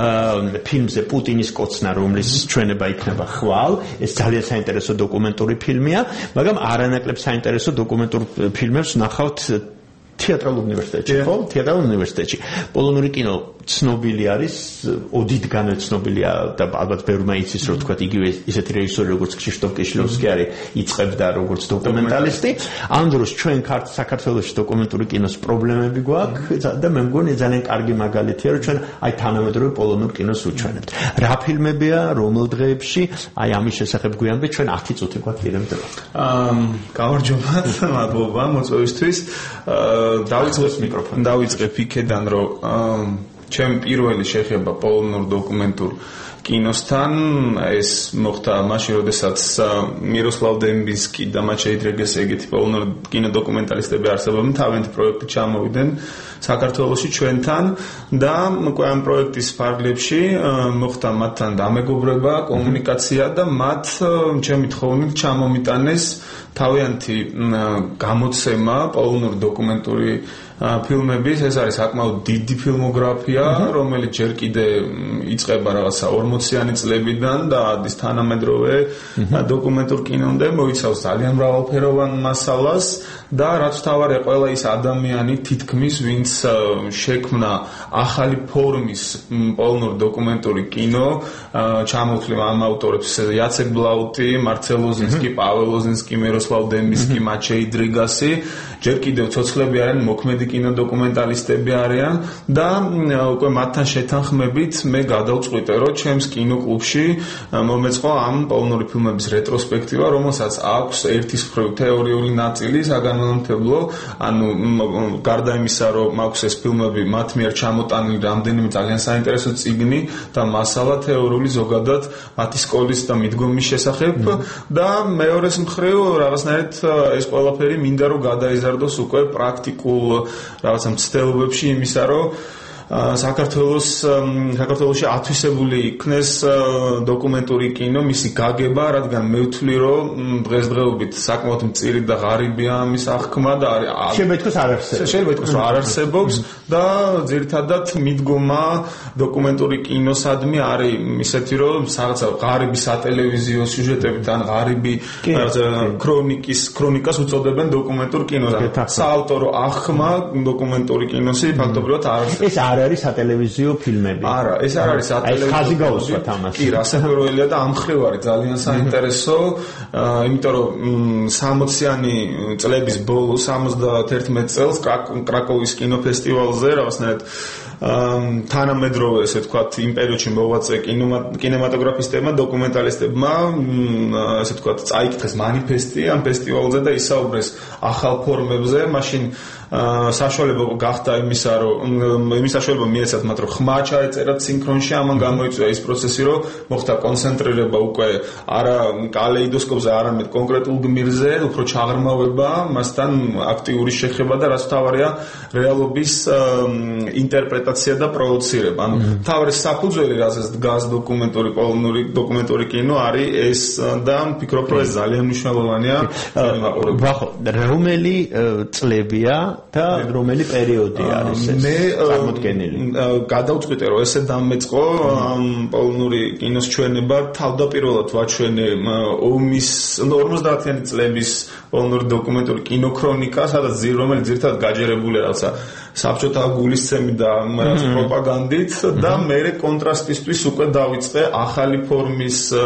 ფილმზე პუტინის კოცნა, რომლის ჩვენება იქნება ხვალ. ეს ძალიან საინტერესო დოკუმენტური ფილმია, მაგრამ არანაკლებ საინტერესო დოკუმენტურ ფილმებს ვნახავთ თეატრალურ უნივერსიტეტში, ხო? თეატრალურ უნივერსიტეტში. პოლონური კინო ცნობილი არის, ოდითგანვე ცნობილია და ალბათ ბევრმა იცის, რომ თქვა იგივე ისეთი რეჟისორი როგორც ქრიშტოფ კიშლოვსკი არის, იწყებდა როგორც დოკუმენტალისტი. ამ დროს ჩვენ საქართველოში დოკუმენტური კინოს პრობლემები გვაქვს და მე მგონი ძალიან კარგი მაგალითია, რომ ჩვენ აი თანამედროვე პოლონურ კინოს უჩვენებთ. რა ფილმებია, რომელ დღეებში, აი ამის შესახებ გვიანბე, ჩვენ ათი წუთი გვაქვს ირემდება. აა, გამარჯობა, მადლობა მოწვევისთვის. დავიწყებ მიკროფონი. დავიწყებ იქედან, რომ ჩემი პირველი შეხება პოლონურ დოკუმენტურ კინოსთან ეს მოხდა მაშინ, როდესაც მიროსლავ დემბინსკი და მაჩეი დრეგეს ეგეთი პოლონური კინოდოკუმენტალისტები არსებობენ, თავიანთი პროექტით ჩამოვიდნენ საქართველოში ჩვენთან და უკვე ამ პროექტის ფარგლებში მოხდა მათთან დამეგობრება, კომუნიკაცია და მათ ჩემი თხოვნით ჩამომიტანეს თავიანთი გამოცემა პოლონური დოკუმენტური ფილმების. ეს არის საკმაოდ დიდი ფილმოგრაფია, რომელიც ჯერ კიდე იწყება რაღაცა ორმოციანი წლებიდან და ადის თანამედროვე დოკუმენტურ კინომდე, მოიცავს ძალიან მრავალფეროვან მასალას და რაც თავარია ყველა ის ადამიანი თითქმის, ვინც შექმნა ახალი ფორმის პოლონურ დოკუმენტური კინო, ჩამოთვლილ ამ ავტორებს იაცეკ ბლაუტი, მარცელ ლოზინსკი, პაველ ლოზინსკი, მიროსლავ დემბინსკი, მაჩეი დრიგასი, ჯერ კიდევ ცოცხლები არიან, მოქმედი კინოდოკუმენტალისტები არიან და უკვე მათთან შეთანხმებით მე გადავწყვიტე, რომ ჩემს კინოკლუბში მომეწყო ამ პოლონური ფილმების რეტროსპექტივა, რომელსაც აქვს ერთი მხრივ თეორიული ნაწილი, საგანმანათლებლო, ანუ გარდა იმისა, რომ აქვს ეს ფილმები მათ მიერ ჩამოტანილი რამდენიმე ძალიან საინტერესო წიგნი და მასალა თეორიული ზოგადად მათი სკოლის და მიდგომის შესახებ და მეორეს მხრივ რაღაცნაირად ეს ყველაფერი მინდა რომ გადაიზარდოს უკვე პრაქტიკულ რაღაცა მცდელობებში იმისა, რომ საქართველოს საქართველოში ათვისებული იქნეს დოკუმენტური კინო, მისი გაგება, რადგან მე ვთვლი, რომ დღესდღეობით საკმაოდ მწირი და ღარიბია ამის აღქმა და შეიძლება ითქვას არ არსებობს. შეიძლება ითქვას რომ არ არსებობს და ძირითადად მიდგომა დოკუმენტური კინოსადმი არის ისეთი, რომ რაღაცა ღარიბი სატელევიზიო სიუჟეტებით ან ღარიბი ქრონიკის ქრონიკას უწოდებენ დოკუმენტურ კინოს. საავტორო აღქმა დოკუმენტური კინოსი ფაქტობრივად არ არის. არ არის სატელევიზიო ფილმები. არა, ეს არ არის სატელევიზიო. აი, ხაზი გაუსვათ ამას. კი, რასაკვირველია და ამ მხრივ არის ძალიან საინტერესო, იმიტომ რომ სამოციანი წლების ბოლოს, სამოცდაერთმეტ წელს კრაკოვის კინოფესტივალზე რაღაცნაირად თანამედროვე, ესე ვთქვათ, იმ პერიოდში მოღვაწე კინემატოგრაფისტებმა, დოკუმენტალისტებმა, ესე ვთქვათ, წაიკითხეს მანიფესტი ამ ფესტივალზე და ისაუბრეს ახალ ფორმებზე, მაშინ საშუალება გახდა იმისა, რომ იმის საშუალება მიეცათ მათ, რომ ხმა ჩაეწერათ სინქრონში, ამან გამოიწვია ის პროცესი, რომ მოხდა კონცენტრირება უკვე არა კალეიდოსკოპზე, არამედ კონკრეტულ გმირზე, უფრო ჩაღრმავება, მასთან აქტიური შეხება და რაც თავარია რეალობის ინტერპრეტაცია და პროოცირება. ანუ თავარი საფუძველი, რასაც დგას დოკუმენტური პოლონური დოკუმენტური კინო არის ეს და ვფიქრობ, რომ ეს ძალიან მნიშვნელოვანია. ვახო, რომელი წლებია და რომელი პერიოდი არის ეს წარმოდგენილი? გადავწყვიტე, რომ ესე დამეწყო პოლონური კინოს ჩვენება, თავდაპირველად ვაჩვენე ომის ორმოცდაათიანი წლების პოლონური დოკუმენტური კინოქრონიკა, სადაც რომელიც ძირითადად გაჯერებულია რაღაცა საბჭოთა გულისცემით და პროპაგანდით და მე კონტრასტისთვის უკვე დავიწყე ახალი ფორმის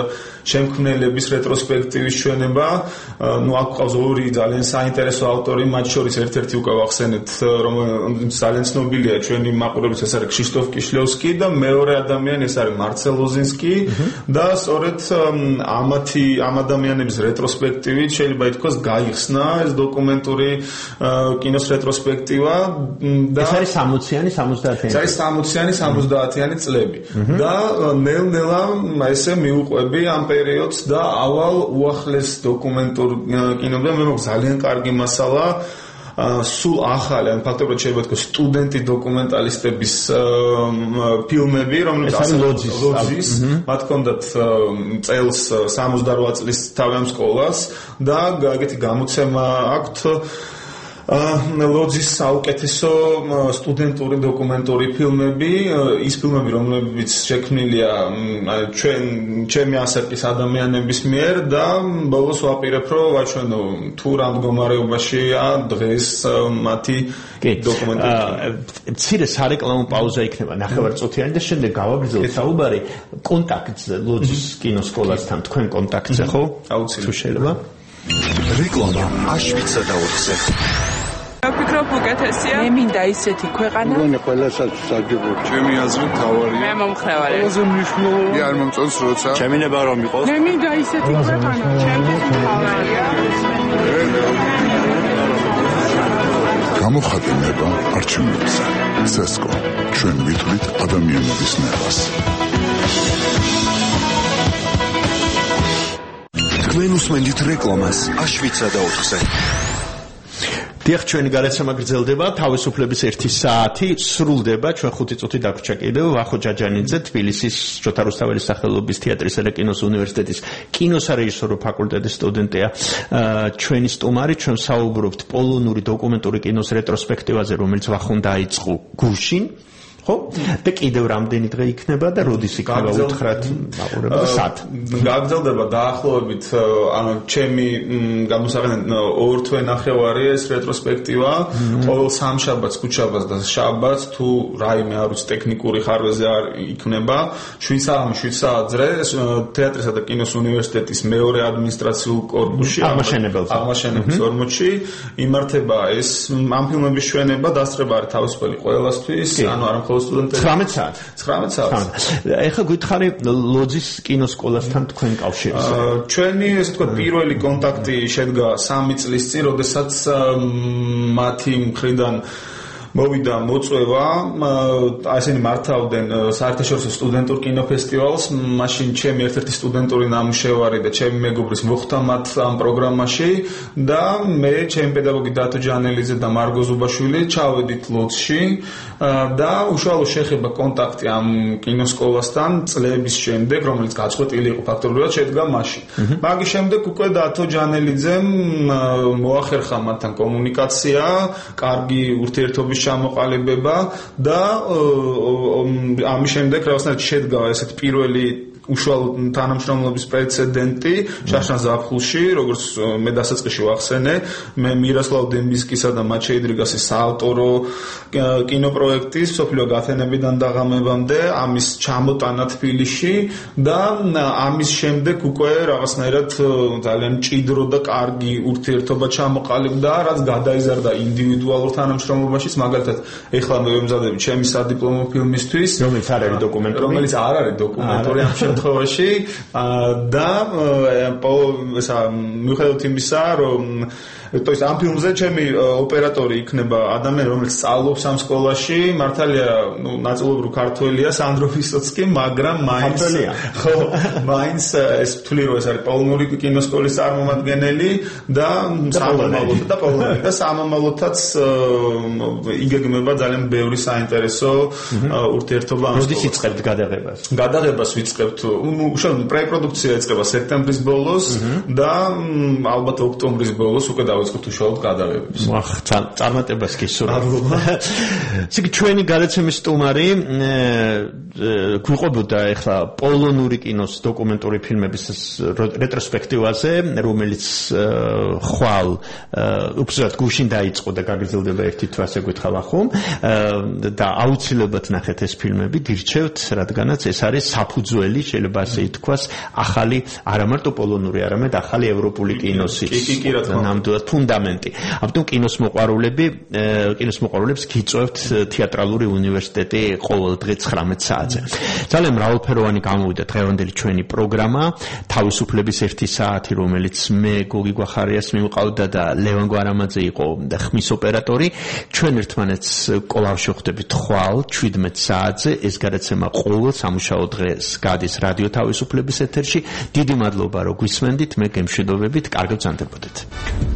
შემქმნელების რეტროსპექტივის ჩვენება. ნუ აქ ყავს ორი ძალიან საინტერესო ავტორი, მათ შორის ერთ-ერთი უკვე ვახსენეთ, რომელიც ძალიან ცნობილია ჩვენი მაყურებლის, ეს არის ქრისტოფ კიშლევსკი და მეორე ადამიანი ეს არის მარცელ ლოზინსკი და სწორედ ამათი ამ ადამიანების რეტროსპექტივით შეიძლება ითქვას გაიხსნა ეს დოკუმენტური კინოს რეტროსპექტივა და ეს არის სამოციანი სამოცდაათიანი ეს არის სამოციანი სამოცდაათიანი წლები და ნელ-ნელა ესე მიუყვები ამ პერიოდს და ავალ უახლეს დოკუმენტურ კინომდე მე მოგ ძალიან კარგი მასალა სულ ახალი, ან ფაქტობრივად შეიძლება თქვა სტუდენტი დოკუმენტალისტების ფილმები, რომლებიც ეს არის ლოძის, მათ ჰქონდათ წელს სამოცდაოთხ წლის თავი ამ სკოლას და ეგეთი გამოცემა აქვთ ლოძის საუკეთესო სტუდენტური დოკუმენტური ფილმები, ის ფილმები, რომლებიც შექმნილია ჩვენ ჩემი ასაკის ადამიანების მიერ და ბოლოს ვაპირებ, რომ ვაჩვენო თუ რა მდგომარეობაშია დღეს მათი დოკუმენტური. მცირე სარეკლამო პაუზა იქნება ნახევარწუთიანი და შემდეგ გავაგრძელოთ საუბარი კონტაქტზე ლოძის კინოსკოლასთან, თქვენ კონტაქტზე ხო? აუცილებლად. თუ შეიძლება. რეკლამა აშვიცა და ოთხზე. ვფიქრობ უკეთესია. მე მინდა ისეთი ქვეყანა. მგონი ყველასაც საჯობო. ჩემი აზრით თავარია. მე მომხრევარი. ყველაზე მნიშვნელოვანი არ მომწონს როცა. ჩემი ნება რომ იყოს. მე მინდა ისეთი ქვეყანა. ჩემთვის თავარია. გამოხატება არჩევნებზე. სესკო. ჩვენ ვითვლით ადამიანების ნებას. თქვენ უსმენთ რეკლამას აშვიცა და ოთხზე. დიახ, ჩვენი გადაცემა გრძელდება, თავისუფლების ერთი საათი სრულდება, ჩვენ ხუთი წუთი დაგვრჩა კიდევ. ვახო ჯაჯანიძე, თბილისის შოთა რუსთაველის სახელობის თეატრისა და კინოს უნივერსიტეტის კინოსარეჟისორო ფაკულტეტის სტუდენტია. ჩვენი სტუმარი, ჩვენ საუბრობთ პოლონური დოკუმენტური კინოს რეტროსპექტივაზე, რომელიც ვახომ დაიწყო გუშინ. ხო? და კიდევ რამდენი დღე იქნება და როდის იქნება უთხრათ მაყურებელს და სად? გაგრძელდება დაახლოებით ანუ ჩემი გამოსაღებად ორ თვე ნახევარი ეს რეტროსპექტივა, ყოველ სამშაბათს, ქუჩაბათს და შაბათს თუ რაიმე არ ვიცი ტექნიკური ხარვეზე არ იქნება, შვიდ საათი შვიდ საათზე თეატრისა და კინოს უნივერსიტეტის მეორე ადმინისტრაციულ კორპუსში, აღმაშენებლის ორმოჩი იმართება ეს ამ ფილმების ჩვენება, დასწრება არის თავისუფალი ყველასთვის, ანუ არ ცხრამეტ საათი. ცხრამეტ საათი. ეხლა გითხარი ლოძის კინოსკოლასთან თქვენ კავშირს. ჩვენი ესე ვთქვათ პირველი კონტაქტი შედგა სამი წლის წინ, როდესაც მათი მხრიდან მოვიდა მოწვევა, ასენი მართავდნენ საერთაშორისო სტუდენტურ კინოფესტივალს, მაშინ ჩემი ერთ-ერთი სტუდენტური ნამუშევარი და ჩემი მეგობრის მოხვდა მათ ამ პროგრამაში და მე, ჩემი პედაგოგი დათო ჯანელიძე და მარგო ზუბაშვილი ჩავედით ლოძში და უშუალო შეხება კონტაქტი ამ კინოსკოლასთან წლების შემდეგ, რომელიც გაწყვეტილი იყო ფაქტობრივად შედგა მაშინ. მაგის შემდეგ უკვე დათო ჯანელიძემ მოახერხა მათთან კომუნიკაცია, კარგი ურთიერთობის ჩამოყალიბება და ამის შემდეგ რაღაცნაირად შედგა ესეთი პირველი უშუალო თანამშრომლობის პრეცედენტი შაშან ზაფხულში, როგორც მე დასაწყისში ვახსენე, მე მიროსლავ დემბისკისა და მაჩეი დრიგასის საავტორო კინოპროექტის სოფლიო გათენებიდან დაღამებამდე ამის ჩამოტანა თბილისში და ამის შემდეგ უკვე რაღაცნაირად ძალიან მჭიდრო და კარგი ურთიერთობა ჩამოყალიბდა, რაც გადაიზარდა ინდივიდუალურ თანამშრომლობაშიც, მაგალითად, ეხლა მე ვემზადები ჩემი სადიპლომო ფილმისთვის, რომელიც არ არის დოკუმენტური, რომელიც არ არის დოკუმენტური ამ შემთხვევაში და ესა მიუხედავად იმისა, რომ то есть ამ ფილმზე ჩემი ოპერატორი იქნება ადამიანი, რომელიც სწავლობს ამ სკოლაში, მართალია, ну, ნაწილობრივ ქართველია, სანდრო ვისოცკი, მაგრამ მაინც ხო, მაინც ეს ვთვლი რომ ეს არის პოლონური კინოსკოლის წარმომადგენელი და სამომავლოდ და პოლონელი და სამომავლოდაც იგეგმება ძალიან ბევრი საინტერესო ურთიერთობა ამ სკოლასთან. როდის იწყებთ გადაღებას? გადაღებას ვიწყებთ, ну, უშუალოდ პრეპროდუქცია იწყება სექტემბრის ბოლოს და ალბათ ოქტომბრის ბოლოს უკვე დავიწყოთ უშუალოდ გადაღებებს. ვახ, წარმატებას გისურვებ. ისე ჩვენი გადაცემის სტუმარი გვიყვებოდა ახლა პოლონური კინოს დოკუმენტური ფილმების რეტროსპექტივაზე, რომელიც ხვალ უბრალოდ გუშინ დაიწყო და გაგრძელდება ერთი თვე, ასე გითხავ ახლა და აუცილებლად ნახეთ ეს ფილმები, გირჩევთ, რადგანაც ეს არის საფუძველი, შეიძლება ასე ითქვას, ახალი არამარტო პოლონური, არამედ ახალი ევროპული კინოსის ნამდვილად ფუნდამენტი. ამიტომ კინოს მოყვარულები, კინოს მოყვარულებს გიწევთ თეატრალური უნივერსიტეტი ყოველ დღე ცხრამეტ საათზე. ძალიან მრავალფეროვანი გამოვიდა დღევანდელი ჩვენი პროგრამა, თავისუფლების ერთი საათი, რომელიც მე გოგი გვახარიას მივყავდა და ლევან გვარამაძე იყო ხმის ოპერატორი. ჩვენ ერთმანეთს კვლავ შევხვდებით ხვალ შვიდმეტ საათზე. ეს გადაცემა ყოველ სამუშაო დღეს გადის რადიო თავისუფლების ეთერში. დიდი მადლობა, რომ გვისმენდით, მე გემშვიდობებით, კარგად ვზარდებოდეთ.